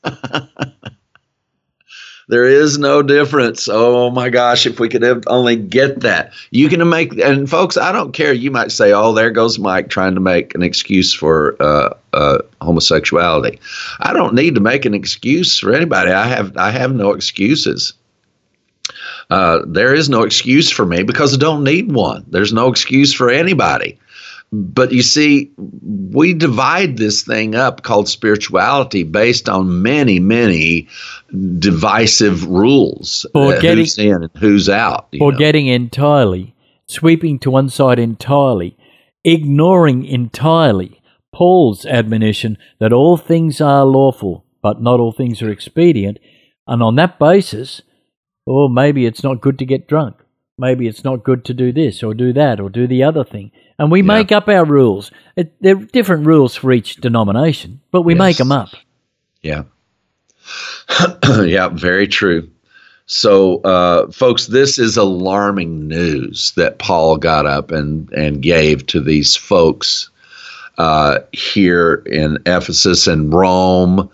There is no difference. Oh my gosh, if we could only get that. You can make, and folks, I don't care. You might say, oh, there goes Mike trying to make an excuse for homosexuality. I don't need to make an excuse for anybody. I have no excuses. There is no excuse for me because I don't need one. There's no excuse for anybody. But you see, we divide this thing up called spirituality based on many, many divisive rules. Who's in and who's out. Forgetting entirely, sweeping to one side entirely, ignoring entirely Paul's admonition that all things are lawful, but not all things are expedient. And on that basis, maybe it's not good to get drunk. Maybe it's not good to do this or do that or do the other thing. And we make up our rules. There are different rules for each denomination, but we make them up. Yeah. Yeah, very true. So, folks, this is alarming news that Paul got up and gave to these folks here in Ephesus and Rome,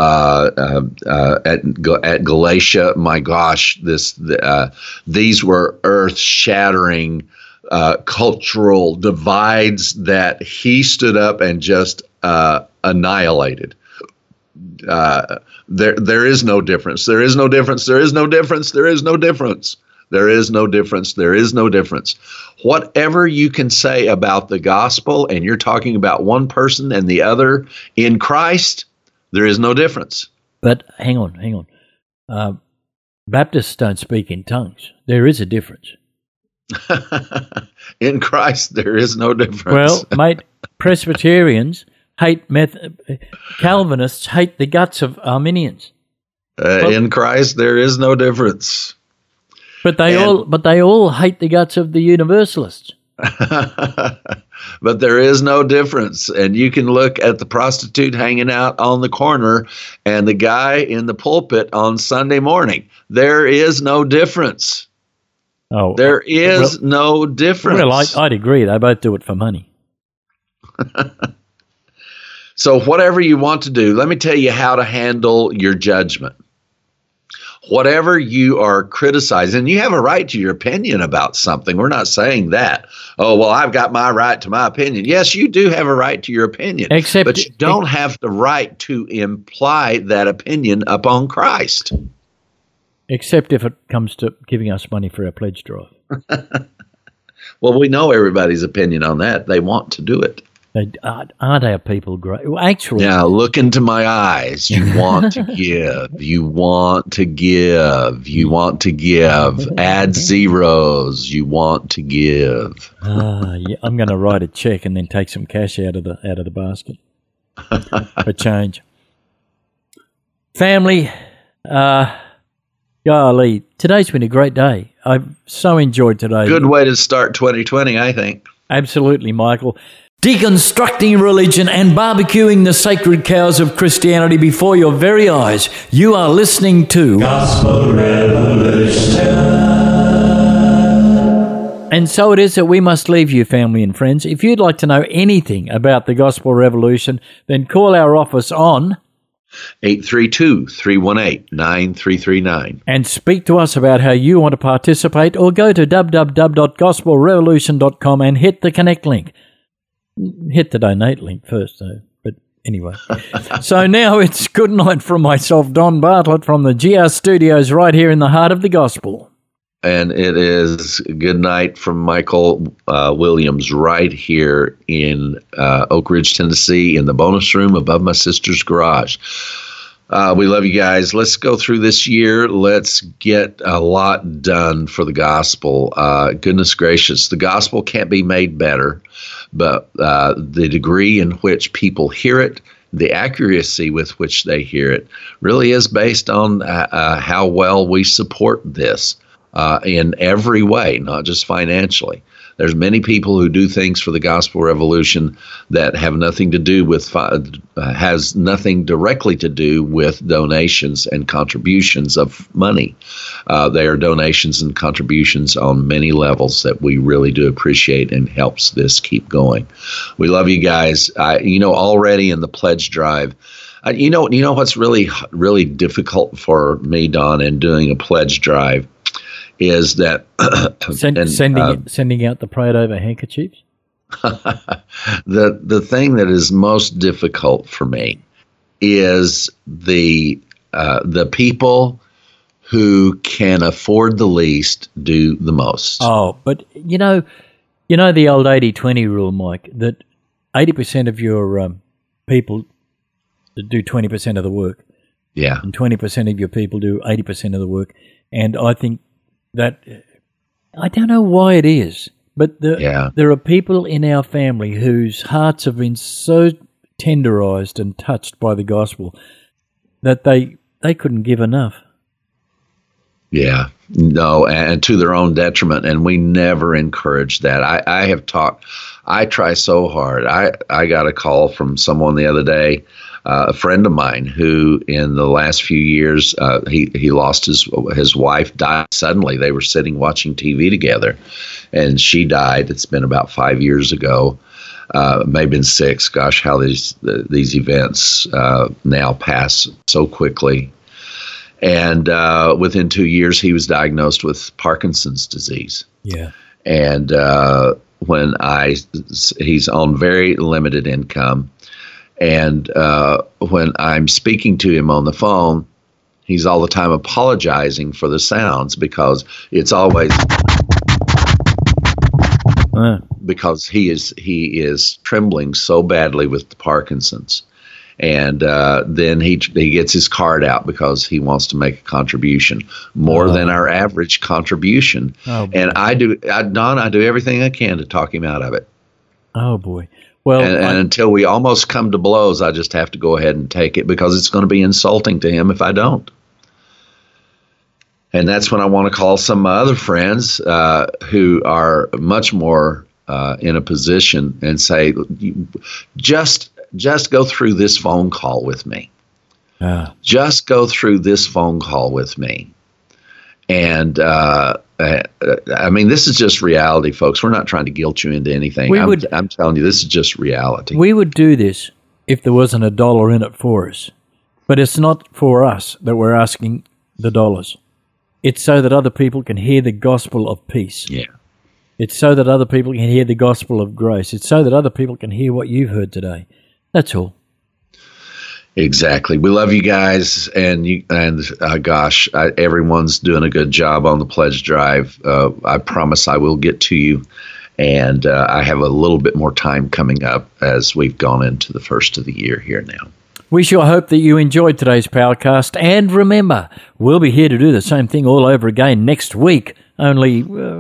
at Galatia. My gosh, these were earth-shattering cultural divides that he stood up and just annihilated. There is no difference. There is no difference. There is no difference. There is no difference. There is no difference. There is no difference. Whatever you can say about the gospel, and you're talking about one person and the other in Christ, there is no difference. But hang on. Baptists don't speak in tongues. There is a difference. In Christ, there is no difference. Well, mate, Presbyterians hate Calvinists hate the guts of Arminians. In Christ, there is no difference. But they all hate the guts of the Universalists. But there is no difference. And you can look at the prostitute hanging out on the corner and the guy in the pulpit on Sunday morning. There is no difference. Oh, there is no difference. Well, I'd agree. They both do it for money. So whatever you want to do, let me tell you how to handle your judgment. Whatever you are criticizing, you have a right to your opinion about something. We're not saying that. Oh, well, I've got my right to my opinion. Yes, you do have a right to your opinion. But you don't have the right to imply that opinion upon Christ. Except if it comes to giving us money for our pledge drive. Well, we know everybody's opinion on that. They want to do it. Aren't our people great? Well, actually, now look into my eyes. You want to give. You want to give. You want to give. Add zeros. You want to give. Yeah, I'm going to write a check and then take some cash out of the basket for change. Family, golly, today's been a great day. I've so enjoyed today. Good way to start 2020, I think. Absolutely, Michael. Deconstructing religion and barbecuing the sacred cows of Christianity before your very eyes. You are listening to Gospel Revolution. And so it is that we must leave you, family and friends. If you'd like to know anything about the Gospel Revolution, then call our office on 832-318-9339. And speak to us about how you want to participate, or go to www.gospelrevolution.com and hit the connect link. Hit the donate link first, though. But anyway. So now it's good night from myself, Don Bartlett, from the GR Studios right here in the heart of the gospel. And it is good night from Michael Williams right here in Oak Ridge, Tennessee, in the bonus room above my sister's garage. We love you guys. Let's go through this year. Let's get a lot done for the gospel. Goodness gracious, the gospel can't be made better, but the degree in which people hear it, the accuracy with which they hear it, really is based on how well we support this in every way, not just financially. There's many people who do things for the Gospel Revolution that have nothing to do with, has nothing directly to do with donations and contributions of money. They are donations and contributions on many levels that we really do appreciate and helps this keep going. We love you guys. Already in the pledge drive, you know what's really, really difficult for me, Don, in doing a pledge drive is that sending out the prayed over handkerchiefs. The thing that is most difficult for me is the people who can afford the least do the most. Oh, but you know the old 80-20 rule, Mike, that 80% of your people do 20% of the work. Yeah. And 20% of your people do 80% of the work. And I think that, I don't know why it is, but there are people in our family whose hearts have been so tenderized and touched by the gospel that they couldn't give enough. Yeah, no, and to their own detriment, and we never encourage that. I try so hard. I got a call from someone the other day, a friend of mine who in the last few years, he lost his wife, died suddenly. They were sitting watching TV together, and she died. It's been about 5 years ago, maybe been 6. Gosh, how these events now pass so quickly. And within 2 years, he was diagnosed with Parkinson's disease. Yeah. And he's on very limited income. And when I'm speaking to him on the phone, He's all the time apologizing for the sounds because it's always because he is trembling so badly with the Parkinson's. And then he gets his card out because he wants to make a contribution more than our average contribution. Oh, and I do everything I can to talk him out of it. Oh boy! Well, and until we almost come to blows, I just have to go ahead and take it because it's going to be insulting to him if I don't. And that's when I want to call some of my other friends who are much more in a position and say, just go through this phone call with me. Just go through this phone call with me. And I mean, this is just reality, folks. We're not trying to guilt you into anything. I'm telling you, this is just reality. We would do this if there wasn't $1 in it for us. But it's not for us that we're asking the dollars. It's so that other people can hear the gospel of peace. Yeah. It's so that other people can hear the gospel of grace. It's so that other people can hear what you've heard today. That's all. Exactly. We love you guys, and gosh, everyone's doing a good job on the pledge drive. I promise I will get to you, and I have a little bit more time coming up as we've gone into the first of the year here now. We sure hope that you enjoyed today's Powercast, and remember, we'll be here to do the same thing all over again next week, only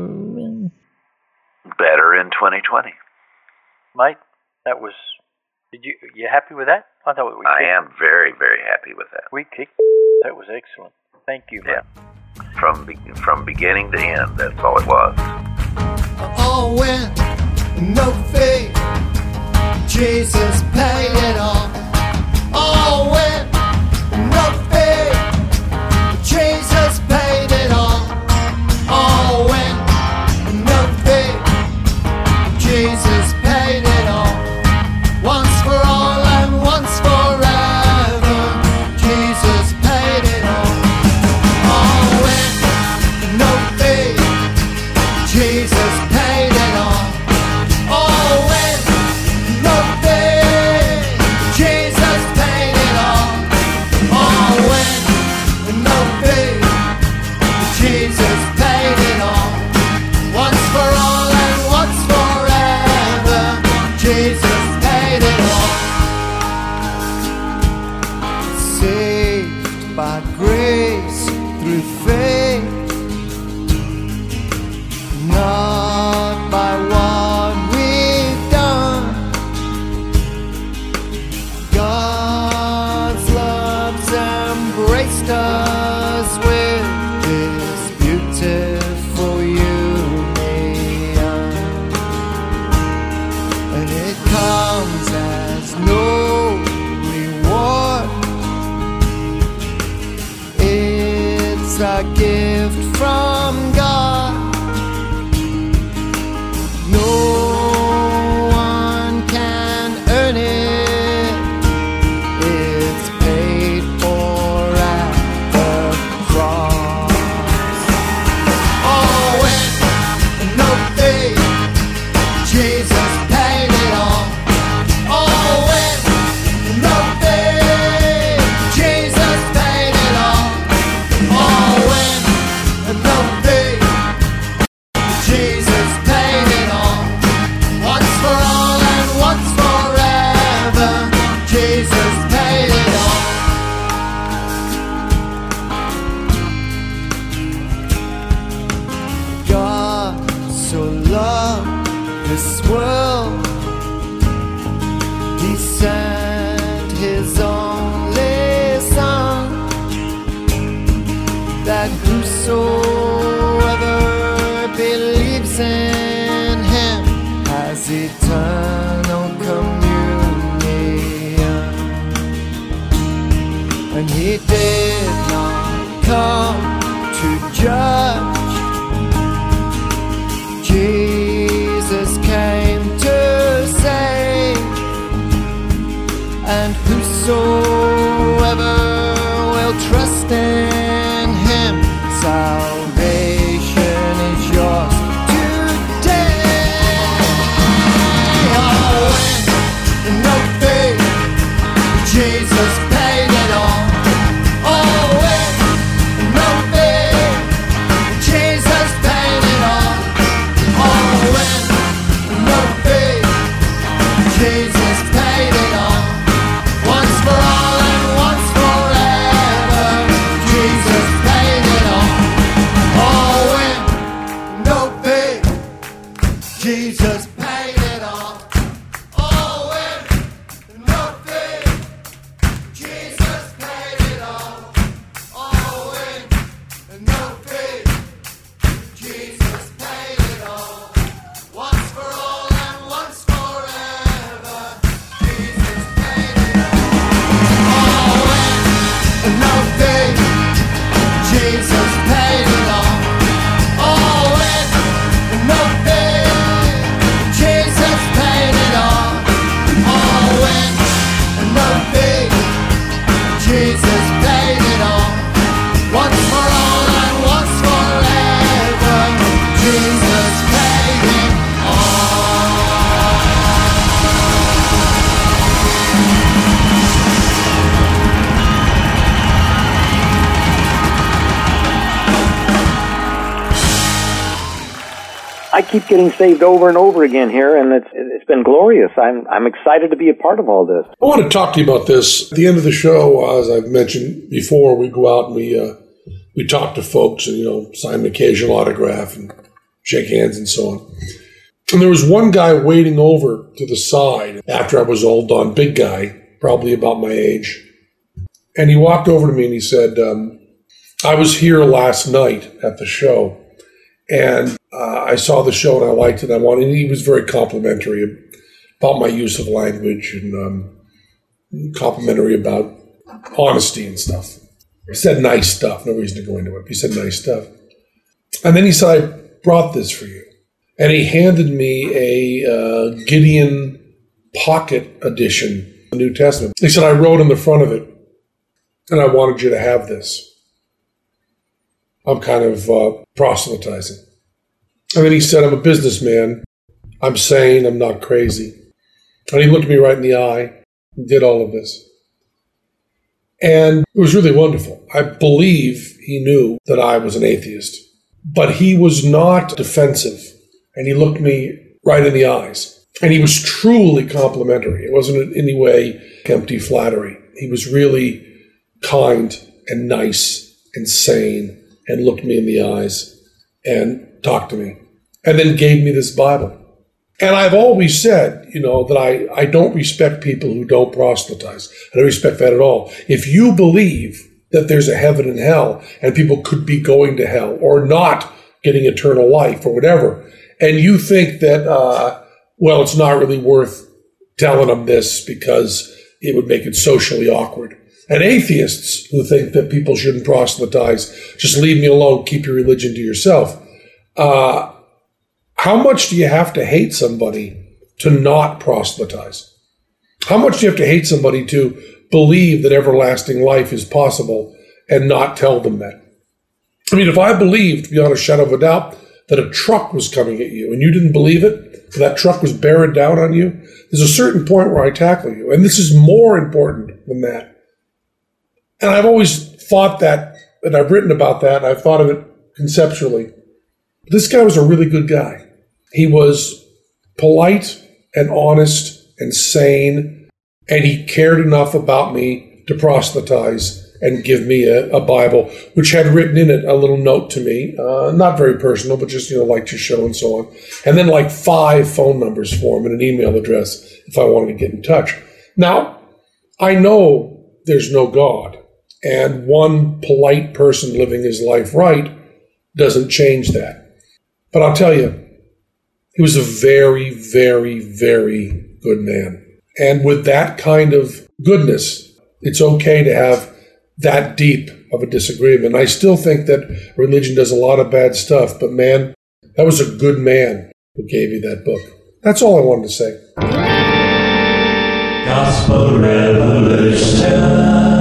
better in 2020. Mate, that was... You happy with that? I thought we I am very, very happy with that. We kicked. That was excellent. Thank you, man. Yeah. From beginning to end, that's all it was. All win, no fee. Jesus paid it all. All win, no fee. Jesus paid it all. All win, no fee. Jesus paid it all. Once for all and once forever, Jesus paid it all. All in, no fee, Jesus paid it all. All in, no fee, Jesus paid it all. All in, no fee, Jesus paid it all. Once for all and once forever, Jesus paid it all. Saved by grace through faith, not by what we've done. God's love's embraced us with this beautiful union, and it comes as no reward. It's a gift from God. No one can earn it. It's paid for at the cross. Oh, and no fee, Jesus paid it all. Oh, and no fee, Jesus paid it all. Oh, and no fee, Jesus paid it all. Once for all and once forever, Jesus paid it all. God so loved this world, He sent His only Son, that whosoever believes in Him has eternal communion. And He did not come to judge, Jesus came to save. And whosoever will trust in Him, salvation is yours today. Oh, and no fee, Jesus paid it all. Oh, and Jesus paid it all. Once for all and once forever. Jesus paid it all. I keep getting saved over and over again here, and it's been glorious. I'm excited to be a part of all this. I want to talk to you about this. At the end of the show, as I've mentioned before, we go out and we talk to folks and, sign an occasional autograph and shake hands and so on. And there was one guy waiting over to the side after I was all done, big guy, probably about my age. And he walked over to me and he said, I was here last night at the show, and I saw the show and I liked it. And he was very complimentary about my use of language and complimentary about honesty and stuff. He said nice stuff. No reason to go into it. He said nice stuff. And then he said, I brought this for you. And he handed me a Gideon Pocket Edition of the New Testament. He said, I wrote on the front of it, and I wanted you to have this. I'm kind of proselytizing. And then he said, I'm a businessman. I'm sane. I'm not crazy. And he looked me right in the eye and did all of this. And it was really wonderful. I believe he knew that I was an atheist. But he was not defensive. And he looked me right in the eyes. And he was truly complimentary. It wasn't in any way empty flattery. He was really kind and nice and sane and looked me in the eyes and talked to me. And then gave me this Bible. And I've always said, that I don't respect people who don't proselytize. I don't respect that at all. If you believe that there's a heaven and hell and people could be going to hell or not getting eternal life or whatever, and you think that, it's not really worth telling them this because it would make it socially awkward. And atheists who think that people shouldn't proselytize, just leave me alone, keep your religion to yourself. How much do you have to hate somebody to not proselytize? How much do you have to hate somebody to believe that everlasting life is possible and not tell them that? I mean, if I believed beyond a shadow of a doubt that a truck was coming at you and you didn't believe it, that truck was bearing down on you, there's a certain point where I tackle you. And this is more important than that. And I've always thought that, and I've written about that, and I've thought of it conceptually. This guy was a really good guy. He was polite and honest and sane, and he cared enough about me to proselytize and give me a Bible, which had written in it a little note to me, not very personal, but just, liked your show and so on. And then 5 phone numbers for him and an email address if I wanted to get in touch. Now, I know there's no God, and one polite person living his life right doesn't change that. But I'll tell you, he was a very, very, very good man. And with that kind of goodness, it's okay to have that deep of a disagreement. I still think that religion does a lot of bad stuff, but man, that was a good man who gave you that book. That's all I wanted to say. Gospel Revolution.